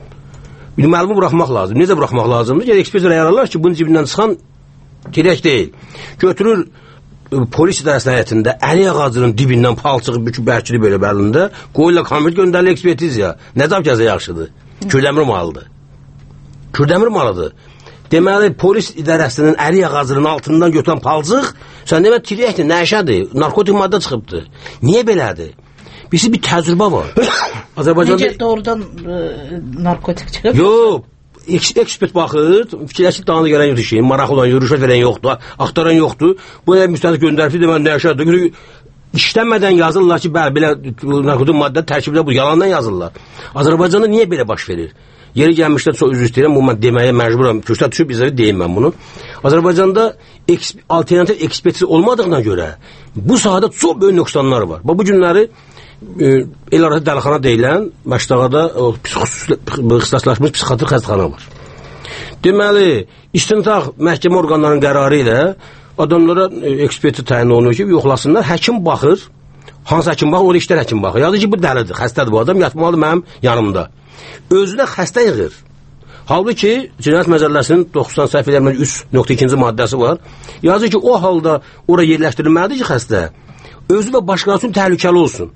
Bir müəllimi buraxmaq lazım. Necə buraxmaq lazımdır? Yəni, ekspert rəyarlar ki, bunun cibindən çıxan dirək deyil. Götürür, polis idarəsinin həyətində əli ağacının dibindən palçığı büküb bərkili belə bəlində, qoyurlar kamil göndərilir ekspertiziya. Nə cavab gəzə yaxşıdır? Kürdəmir malıdır. Kürdəmir malıdır. Deməli, polis idarəsinin əli ağacının altından götürən palcıq, sən demə, tirəkdir, nəşədir, narkotik maddə çıxıbdır. Niyə belədir? Birisi bir təcrübə var. Necə doğrudan narkotik çıxıb? Yox. Ekspert baxır, fikirləşib dağını gələn yoxdur şeyin, maraqlı olan, rüşvət verən yoxdur, axtaran yoxdur. Bu nə müstəniz göndəribdir, demə, nəşədir. İşlənmədən yazırlar ki, belə narkotik maddə tərkibində bu, yalandan yazırlar. Azərbaycanda niyə belə baş verir? Yeri gəlmişdən çox üzr istəyirəm, bu mən deməyə məcburam, fürsət düşüb bizə deyim mən bunu. Azərbaycanda alternativ ekspertiz olmadığına görə bu sahədə çox böyük nöqsanlar var. Bu günləri el arası dəlixana deyilən Məşdağada ixtisaslaşmış psixiatrik xəstəxana var. Deməli, istintaq məhkəmə orqanlarının qərarı ilə adamlara eksperti təyin olunur ki, yoxlasınlar, həkim baxır, hansı həkim baxır, o da işlər həkim baxır. Yazır ki, bu dəlidir, xəstədir bu adam, yatmalıdır mənim yanımda. Özünə xəstə yığır. Halbuki Cinayət Məcəlləsinin 90 səhifələrinin 3.2-ci maddəsi var. Yazır ki, o halda ora yerləşdirilməlidir ki, xəstə özü və başqası üçün təhlükəli olsun.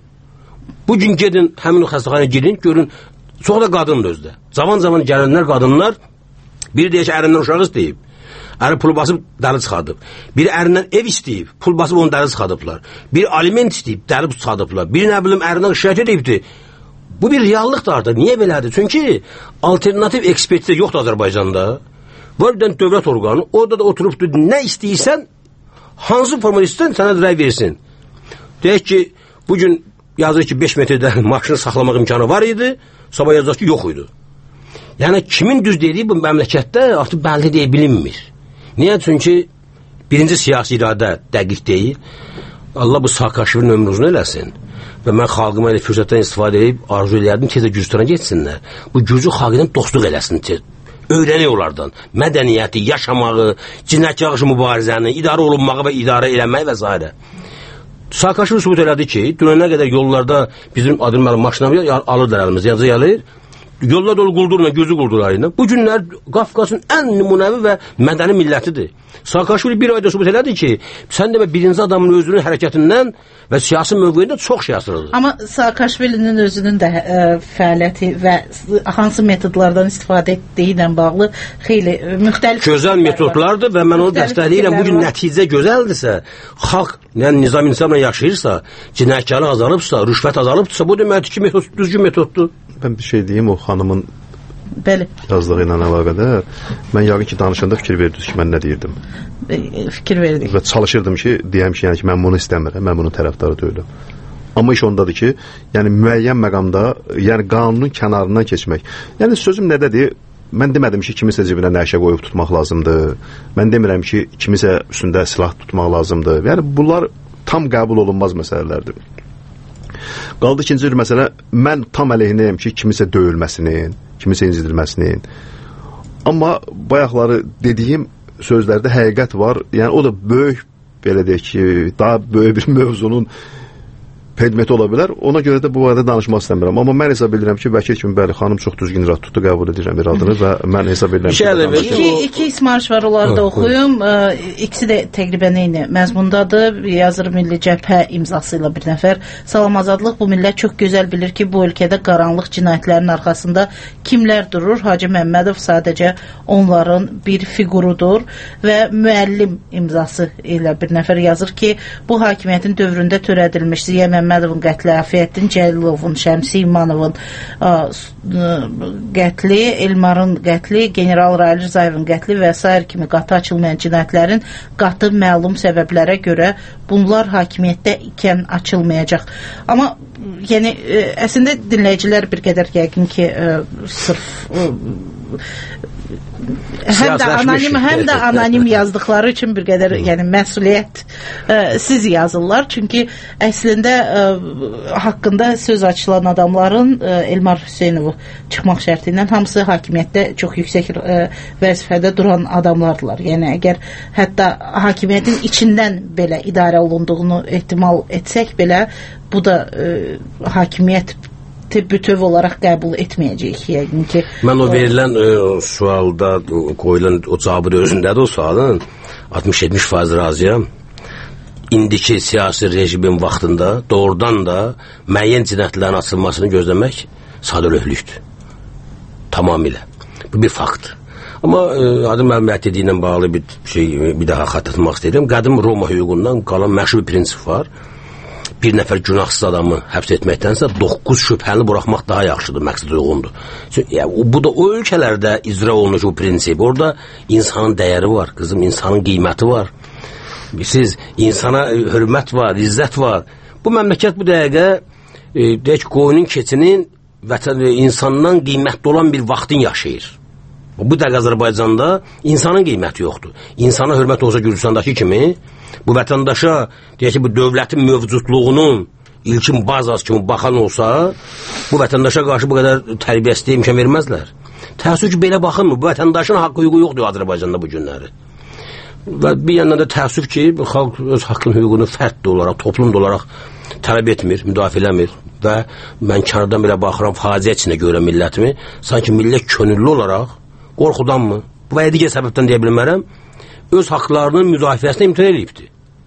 Bu gün gedin, həmin o xəstəxanaya girin, görün, çox da qadındır özdə. Zaman gələnlər, qadınlar, biri deyək ki, ərindən uşağı istəyib, əri pul basıb, dəli çıxadıb. Biri ərindən ev istəyib, pul basıb, onu dəli çıxadıblar. Biri aliment istəyib, dəli çıxadıblar. Biri nə bilim, ərindən şikayət edibdir. Bu bir reallıqdır artıq. Niyə belədir? Çünki alternativ ekspertiz yoxdur Azərbaycanda. Var bir dənə dövlət orqanı, orada da oturubdur, nə istəyirsən, hansı format istəyirsən, sənə rəy versin. Deyək ki, bugün yazır ki, 5 metrdə maşını saxlamaq imkanı var idi, sabah yazır ki, yox idi. Yəni, kimin düz dediyi bu məmləkətdə artıq bəlli deyə bilinmir. Niyə? Çünki birinci siyasi iradə dəqiq deyil. Allah bu Saakashvilinin ömrünü uzun eləsin. Və mən xalqıma elə fürsətdən istifadə edib arzu eləyərdim tezə Gürcistana getsinlər. Bu Gürcü xalqından dostluq eləsin tez. Öyrənik onlardan. Mədəniyyəti, yaşamağı, cinayət qarşı mübarizəni, idarə olunmağı və idarə eləməyi və s. Saakashvili sübut elədi ki, dünənə qədər yollarda bizim Adil müəllim maşınları alırlar əlimizə, yazı gəlir. Yollar dolu quldurla, gözü quldurlar ilə. Bu günlər Qafqasın ən nümunəvi və mədəni millətidir. Saakashvili bir ayda sübut elədi ki, sən demə birinci adamın özünün hərəkətindən və siyasi mövqeyindən çox şey asırılır. Amma Saakashvilinin özünün də fəaliyyəti və hansı metodlardan istifadə etdiyi ilə bağlı xeyli müxtəlif gözəl metodlardır və mən onu dəstəkləyirəm. Bugün nəticə gözəldirsə, xalq yəni nizam-intizamla yaşayırsa, cinayətkarlıq azalıbsa, rüşvət azalıbsa, bu deməkdir ki, düzgün metoddur. Ben bir şey diyeyim o hanımın Bəli. yazdığı ilə əlaqədar. Mən yəqin ki danışanda fikir verdiniz ki, mən nə deyirdim. Fikir verdik. Və çalışırdım ki, deyəm ki, yəni ki, mən bunu istəmirəm, mən bunun tərəfdarı deyiləm. Amma iş ondadır ki, yəni müəyyən məqamda, yəni qanunun kənarından keçmək. Yəni sözüm nədədir? Mən demədim ki, kimisə cibinə nəşə qoyub tutmaq lazımdır. Mən demirəm ki, kimisə üstündə silah tutmaq lazımdır. Yəni bunlar tam qəbul olunmaz məsələlərdir. Qaldı ikinci bir məsələ, mən tam əleyhinəyəm ki, kimisə döyülməsinin, kimisə incidilməsinin. Amma bayaqları dediyim sözlərdə həqiqət var. Yəni o da böyük belə deyək ki, daha böyük bir mövzunun predmeti ola bilər. Ona görə də bu barədə danışmaq istəmirəm. Amma mən hesab edirəm ki, vəkil kimi bəli, xanım çox düzgün icra tutdu, qəbul edirəm bir adını və mən hesab edirəm ki, iki ismarış var, onları da oxuyum. İkisi də təqribən eyni məzmundadır. Yazır Milli Cəbhə imzası ilə bir nəfər. Salam Azadlıq, bu millət çox gözəl bilir ki, bu ölkədə qaranlıq cinayətlərin arxasında kimlər durur? Hacı Məmmədov sadəcə onların bir figurudur və müəllim imzası ilə bir nəfər yazır ki, bu hakimiyyətin dövründə törədilmiş Ziya Məmmədovun qətli, Afiyəddin Cəlilovun, Şəmsi İmanovun qətli, Elmarın qətli, General Rail Rzayevin qətli və s. kimi qatı açılmayan cinayətlərin qatı məlum səbəblərə görə bunlar hakimiyyətdə ikən açılmayacaq. Amma yəni əslində dinləyicilər bir qədər yəqin ki sırf həm də anonim yazdıqları üçün bir qədər yəni məsuliyyət siz yazırlar. Çünki əslində haqqında söz açılan adamların Elmar Hüseynovu çıxmaq şərti ilə hamısı hakimiyyətdə çox yüksək vəzifədə duran adamlardılar. Yəni əgər hətta hakimiyyətin içindən belə idarə olunduğunu ehtimal etsək belə, bu da hakimiyyət bütöv olaraq qəbul etməyəcəyik yəqin ki. Mən o verilən sualda qoyulan o cavabı özündədir o sualın 60-70% razıyam. İndiki siyasi rejimin vaxtında doğrudan da müəyyən cinayətlərin açılmasını gözləmək sadəlövhlükdür. Tamamilə. Bu bir faktdır. Amma adım məlumat dediyi ilə bağlı bir daha xatırlatmaq istəyirəm. Qədim Roma hüququndan qalan məşhur bir prinsip var. Bir nəfər günahsız adamı həbs etməkdənsə 9 şübhəni buraxmaq daha yaxşıdır, məqsəd uyğundur. Bu da o ölkələrdə icra olunmuş bu prinsip. Orada insanın dəyəri var, qızım, insanın qiyməti var. Siz insana hörmət var, izzət var. Bu məmləkət bu dəqiqə deyək qoyunun keçinin insandan qiymətli olan bir vaxtın yaşayır. Bu dəqiqə Azərbaycanda insanın qiyməti yoxdur. İnsana hörmət olsa Gürcüstandakı kimi, bu vətəndaşa deyək ki, bu dövlətin mövcudluğunun ilkin bazası kimi baxan olsa, bu vətəndaşa qarşı bu qədər tərbiyəsizliyə imkan verməzlər. Təəssüf ki, belə baxınmır. Bu vətəndaşın haqqı hüququ yoxdur Azərbaycanda bu günləri. Və bir yandan da təəssüf ki, xalq öz haqqın hüququnu fərdli olaraq, toplumda olaraq tələb etmir, müdafiə eləmir və mən kənardan belə baxıram, faciə içində görürəm millətimi, sanki millət könüllü olaraq qorxudanmı, bu və digər səbəbdən deyə bilmərəm, öz haqlarının müdafiəsini imtina edibdir.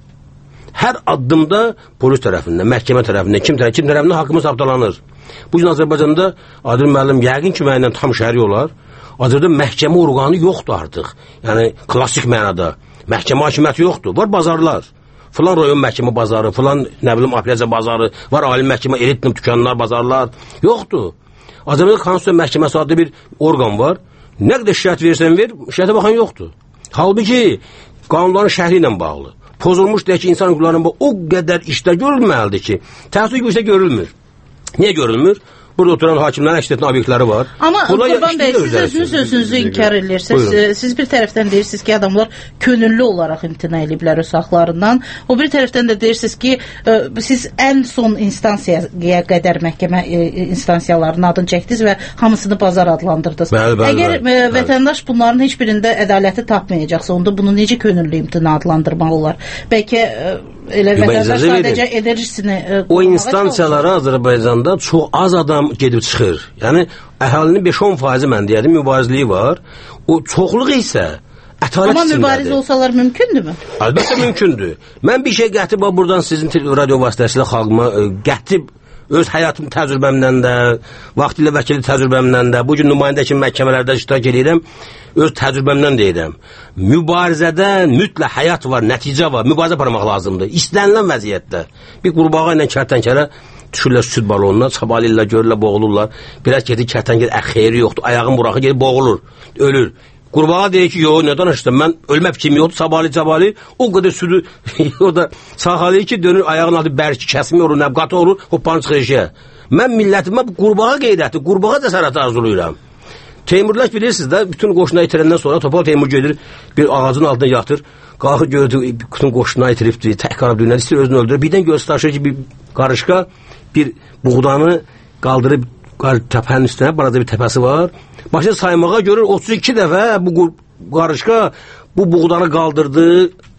Hər addımda polis tərəfindən, məhkəmə tərəfindən, kim tərəfindən haqqımız saptalanır. Bu gün Azərbaycanda Adil müəllim yəqin ki, mənlə tam şəri olar. Azərbaycanda məhkəmə orqanı yoxdur artıq. Yəni, klassik mənada. Məhkəmə hakimiyyəti yoxdur. Var bazarlar. Filan rayon məhkəmə bazarı, filan, nə bilim, apellyasiya bazarı, var ali məhkəmə, elit dükanlar, bazarlar. Yoxdur. Azərbaycanda Konstitusiya Məhkəməsi adlı bir orqan var. Nə qədər şikayət versən ver, şikayətə baxan yoxdur. Halbuki qanunların şəhri ilə bağlı. Pozulmuş deyək ki, insan hüquqlarında o qədər işlər görülməlidir ki, təəssüf ki, bu işlər görülmür. Niyə görülmür? Burada oturan hakimlərin əks etdiyi obyektləri var. Amma Qurban bəy, siz özünüzü inkar edirsiniz. Siz bir tərəfdən deyirsiniz ki, adamlar könüllü olaraq imtina ediblər öz haqlarından. O bir tərəfdən də deyirsiniz ki, siz ən son instansiyaya qədər məhkəmə instansiyalarının adını çəkdiniz və hamısını bazar adlandırdınız. Əgər vətəndaş bunların heç birində ədaləti tapmayacaqsa, onda bunu necə könüllü imtina adlandırmaq olar? Bəlkə elə vətəndaş sadəcə enerjisini o instansiyalara Azərbaycanda çox az adam gedib çıxır. Yəni, əhalinin 5-10% mən deyədim, mübarizliyi var. O çoxluq isə ətalət içindədir. Amma mübariz olsalar mümkündürmü? Əlbəttə mümkündür. Mən bir şey gətirib buradan sizin radio vasitəsilə xalqıma gətirib öz həyatım təcrübəmdən də, vaxtilə vəkili təcrübəmdən də, bugün nümayəndə kimi məhkəmələrdə iştirak edirəm, öz təcrübəmdən deyirəm. Mübarizədə mütləq həyat var, nəticə var, mübarizə aparmaq lazımdır. İstənilən vəziyyətdə. Bir qurbağa ilə kərtənkələ düşürlər süd balonuna, çabalıyla görürlər, boğulurlar. Biraz gedir kərtənkələ, xeyri yoxdur, ayağın buraxı gedir, boğulur, ölür. Qurbağa deyir ki, yox, nə danışdım, mən ölmə fikrim yoxdur, sabali, o qədər südü orada saxalayır ki, dönür, ayağın adı bərki kəsmir olur, nəbqatı olur, hoppanı çıxır işə. Mən millətimə qurbağa qeydəti, qurbağa cəsarəti arzulayıram. Teymurlar bilirsiniz də, bütün qoşuna itirəndən sonra Topal Teymur gedir, bir ağacın altına yatır, qalxır gördü, bütün qoşuna itiribdir, tək qalıb dünyada, istəyir özünü öldürür. Birdən gözü taşır ki, bir qarışqa bir buğdanı qaldırıb təpənin üstünə, barada bir təpəsi var. Başını saymağa görür, 32 dəfə bu qarışqa bu buğdanı qaldırdı,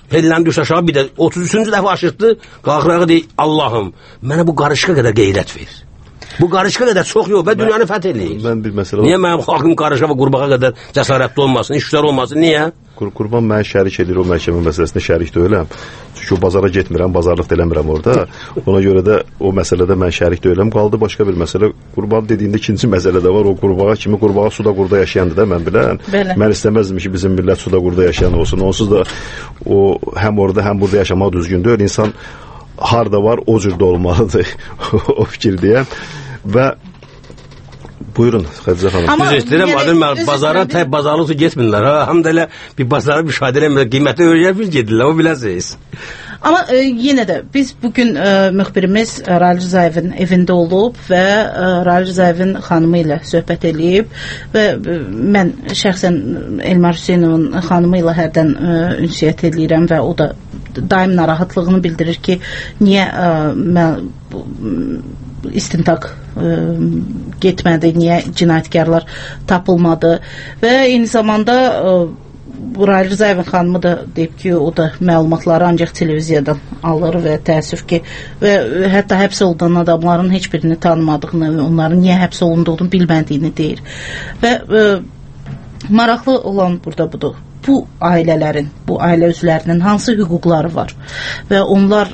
Helləndi aşağı bir də 33-cü dəfə aşırtdı. Qalxırağı deyir, Allahım, mənə bu qarışqa qədər qeyrət ver. Bu qarışqa qədər çox yox və dünyanı fəth eləyir. Mən bir məsələ Niyə mənim xalqım qarışqa və qurbağa qədər cəsarətli olmasın, işlər olmasın, niyə? Qurban mənə şərik edir o məhkəmə məsələsində şərik deyiləm. Çünki o bazara getmirəm, bazarlıq da eləmirəm orada. Ona görə də o məsələdə mən şərik deyiləm. Qaldı başqa bir məsələ. Qurban dediyində ikinci məsələ də var. O qurbağa kimi qurbağa suda qurda yaşayandır da mən bilən. Mən istəməzdim ki bizim millət suda qurda yaşayan olsun. Onsuz da o həm orada həm burada yaşamaq düzgün deyil. İnsan harda var o cürdə olmalıdır. O fikirdəyəm. Və buyurun Xədicə xanım. Düz istəyirəm, adım bazara tək bazarlıqsa getmirlər. Həm də elə bir bazara müşahidə eləmirlər, qiyməti öyrənmiş gedirlər, o biləsiniz. Amma yenə də biz bugün müxbirimiz Rail Rzayevin evində olub və Rail Rzayevin xanımı ilə söhbət eləyib və mən şəxsən Elmar Hüseynovun xanımı ilə hərdən ünsiyyət eləyirəm və o da daim narahatlığını bildirir ki, niyə istintaq getmədi, niyə cinayətkarlar tapılmadı və eyni zamanda Rail Rzayevin xanımı da deyib ki, o da məlumatları ancaq televiziyadan alır və təəssüf ki, və hətta həbs olunan adamların heç birini tanımadığını, onların niyə həbs olunduğunu bilmədiyini deyir. Və maraqlı olan burada budur. Bu ailələrin, bu ailə üzvlərinin hansı hüquqları var və onlar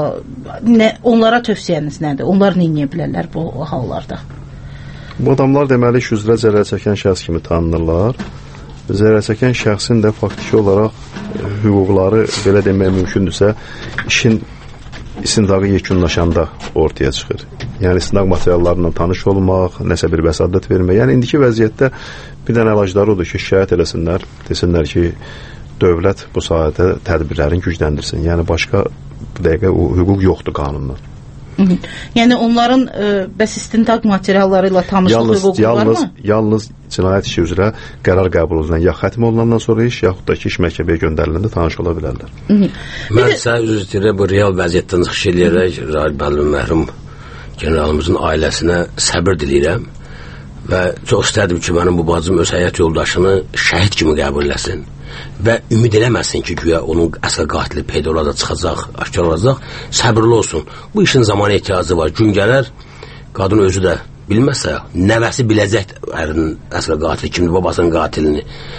onlara tövsiyəniz nədir? Onlar nə edə bilərlər bu hallarda? Bu adamlar deməli iş üzrə zərər çəkən şəxs kimi tanınırlar. Zərər çəkən şəxsin də faktiki olaraq hüquqları belə demək mümkündürsə işin istintaqı yekunlaşanda ortaya çıxır. Yəni istintaq materiallarından tanış olmaq, nəsə bir vəsadət vermək. Yəni indiki vəziyyətdə bir dənə əlacları odur ki, şikayət eləsinlər, desinlər ki, dövlət bu sahədə tədbirlərini gücləndirsin. Yəni başqa bu dəqiqə o hüquq yoxdur qanundan. Yəni onların bəs istintaq materialları ilə tanışlıq hüququ varmı? Yalnız cinayət işi üzrə qərar qəbul olunan, ya xətm olunandan sonra iş, yaxud da ki, iş məhkəməyə göndəriləndə tanış ola bilərlər. Mən sizə üzr istəyirəm, bu real vəziyyətdən çıxış eləyərək Rail müəllim mərhum generalımızın ailəsinə səbir diləyirəm və çox istərdim ki, mənim bu bacım öz həyat yoldaşını şəhid kimi qəbul eləsin və ümid eləməsin ki, güya onun əsl qatili peyda olacaq, çıxacaq, aşkar olacaq, səbirli olsun. Bu işin zamanı ehtiyacı var. Gün gələr, qadın özü də bilməsə, nəvəsi biləcək ərinin əsl qatili kimdir, babasının qatilini.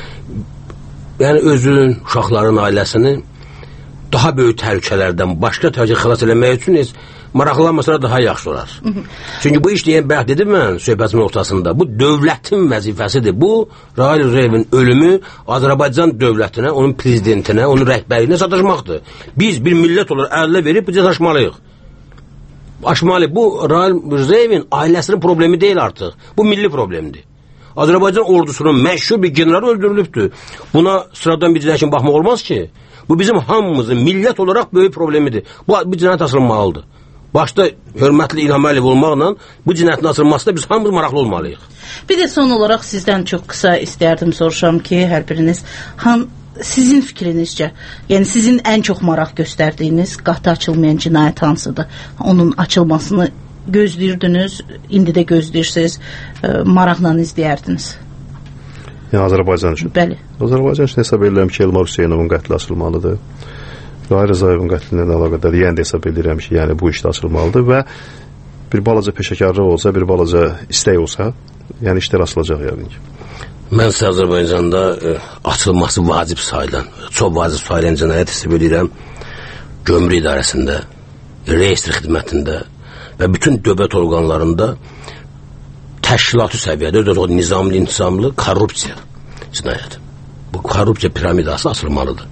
Yəni özün, uşaqların ailəsini daha böyük təhlükələrdən, başqa təhlükə xilas eləmək üçün maraqlanmasalar daha yaxşı olar. Çünki bu iş deyən bayaq dedim mən söhbətimin ortasında, bu dövlətin vəzifəsidir. Bu Rail Rzayevin ölümü Azərbaycan dövlətinə, onun prezidentinə, onun rəhbərliyinə sataşmaqdır. Biz bir millət olaraq əllə verib biz aşmalıyıq. Aşmalı. Bu Rail Rzayevin ailəsinin problemi deyil artıq. Bu milli problemdir. Azərbaycan ordusunun məşhur bir general öldürülübdür. Buna sıradan bir cinayət kimi baxmaq olmaz ki. Bu bizim hamımızın millət olaraq böyük problemidir. Bu cinayət açılmalıdır. Başda hörmətli İlham Əliyev olmaqla bu cinayətin açılmasında biz hamımız maraqlı olmalıyıq. Bir də son olaraq sizdən çox qısa istərdim soruşam ki, hər biriniz sizin fikrinizcə, yəni sizin ən çox maraq göstərdiyiniz qatı açılmayan cinayət hansıdır? Onun açılmasını gözləyirdiniz, indi də gözləyirsiniz, maraqla izləyərdiniz. Yəni Azərbaycan üçün? Bəli. Azərbaycan üçün hesab edirəm ki, Elmar Hüseynovun qətli açılmalıdır. Rail Rzayevin qətlindən əlaqədar yenə də hesab edirəm ki, yəni bu işdə açılmalıdır və bir balaca peşəkarlıq olsa, bir balaca istək olsa, yəni işlər açılacaq yəqin ki. Mən sizə Azərbaycanda açılması vacib sayılan, çox vacib sayılan cinayət hesab edirəm. Gömrük idarəsində, reyestr xidmətində və bütün dövlət orqanlarında təşkilatı səviyyədə, nizamlı, intizamlı korrupsiya cinayəti. Bu korrupsiya piramidası açılmalıdır.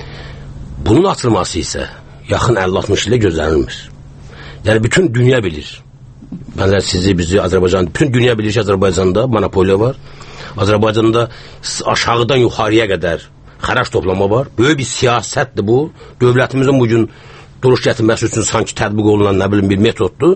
Bunun açılması isə yaxın 50-60 ilə gözlənilmir. Yəni bütün dünya bilir. Mən sizi, bizi Azərbaycan, bütün dünya bilir ki, Azərbaycanda monopoliya var. Azərbaycanda aşağıdan yuxarıya qədər xərac toplama var. Böyük bir siyasətdir bu. Dövlətimizin bugün duruş gətirməsi üçün sanki tətbiq olunan nə bilim bir metoddur.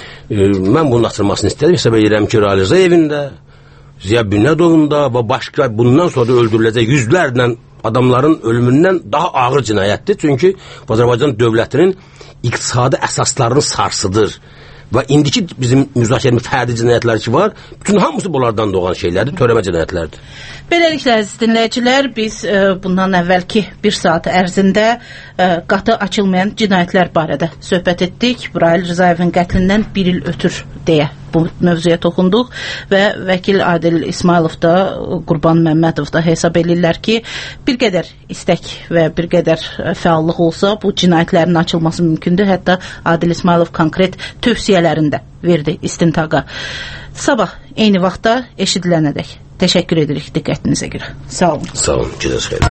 Mən bunun açılmasını istədim. Hesab edirəm ki, Rail Rzayevin də, Ziya Bünyadovun da və başqa bundan sonra da öldürüləcək yüzlərlə adamların ölümündən daha ağır cinayətdir. Çünki Azərbaycan dövlətinin iqtisadi əsaslarını sarsıdır və indiki bizim müzakirəmiz fərdi cinayətlər ki var, bütün hamısı bunlardan doğan şeylərdir, törəmə cinayətlərdir. Beləliklə, əziz dinləyicilər, biz bundan əvvəlki bir saat ərzində qatı açılmayan cinayətlər barədə söhbət etdik. Rail Rzayevin qətlindən bir il ötür deyə bu mövzuya toxunduq və vəkil Adil İsmailov da, Qurban Məmmədov da hesab edirlər ki, bir qədər istək və bir qədər fəallıq olsa bu cinayətlərin açılması mümkündür. Hətta Adil İsmailov konkret tövsiyələrində verdi istintaqa. Sabah eyni vaxtda eşidilənədək təşəkkür edirik diqqətinizə görə. Sağ olun. Sağ olun. Gecəniz xeyir.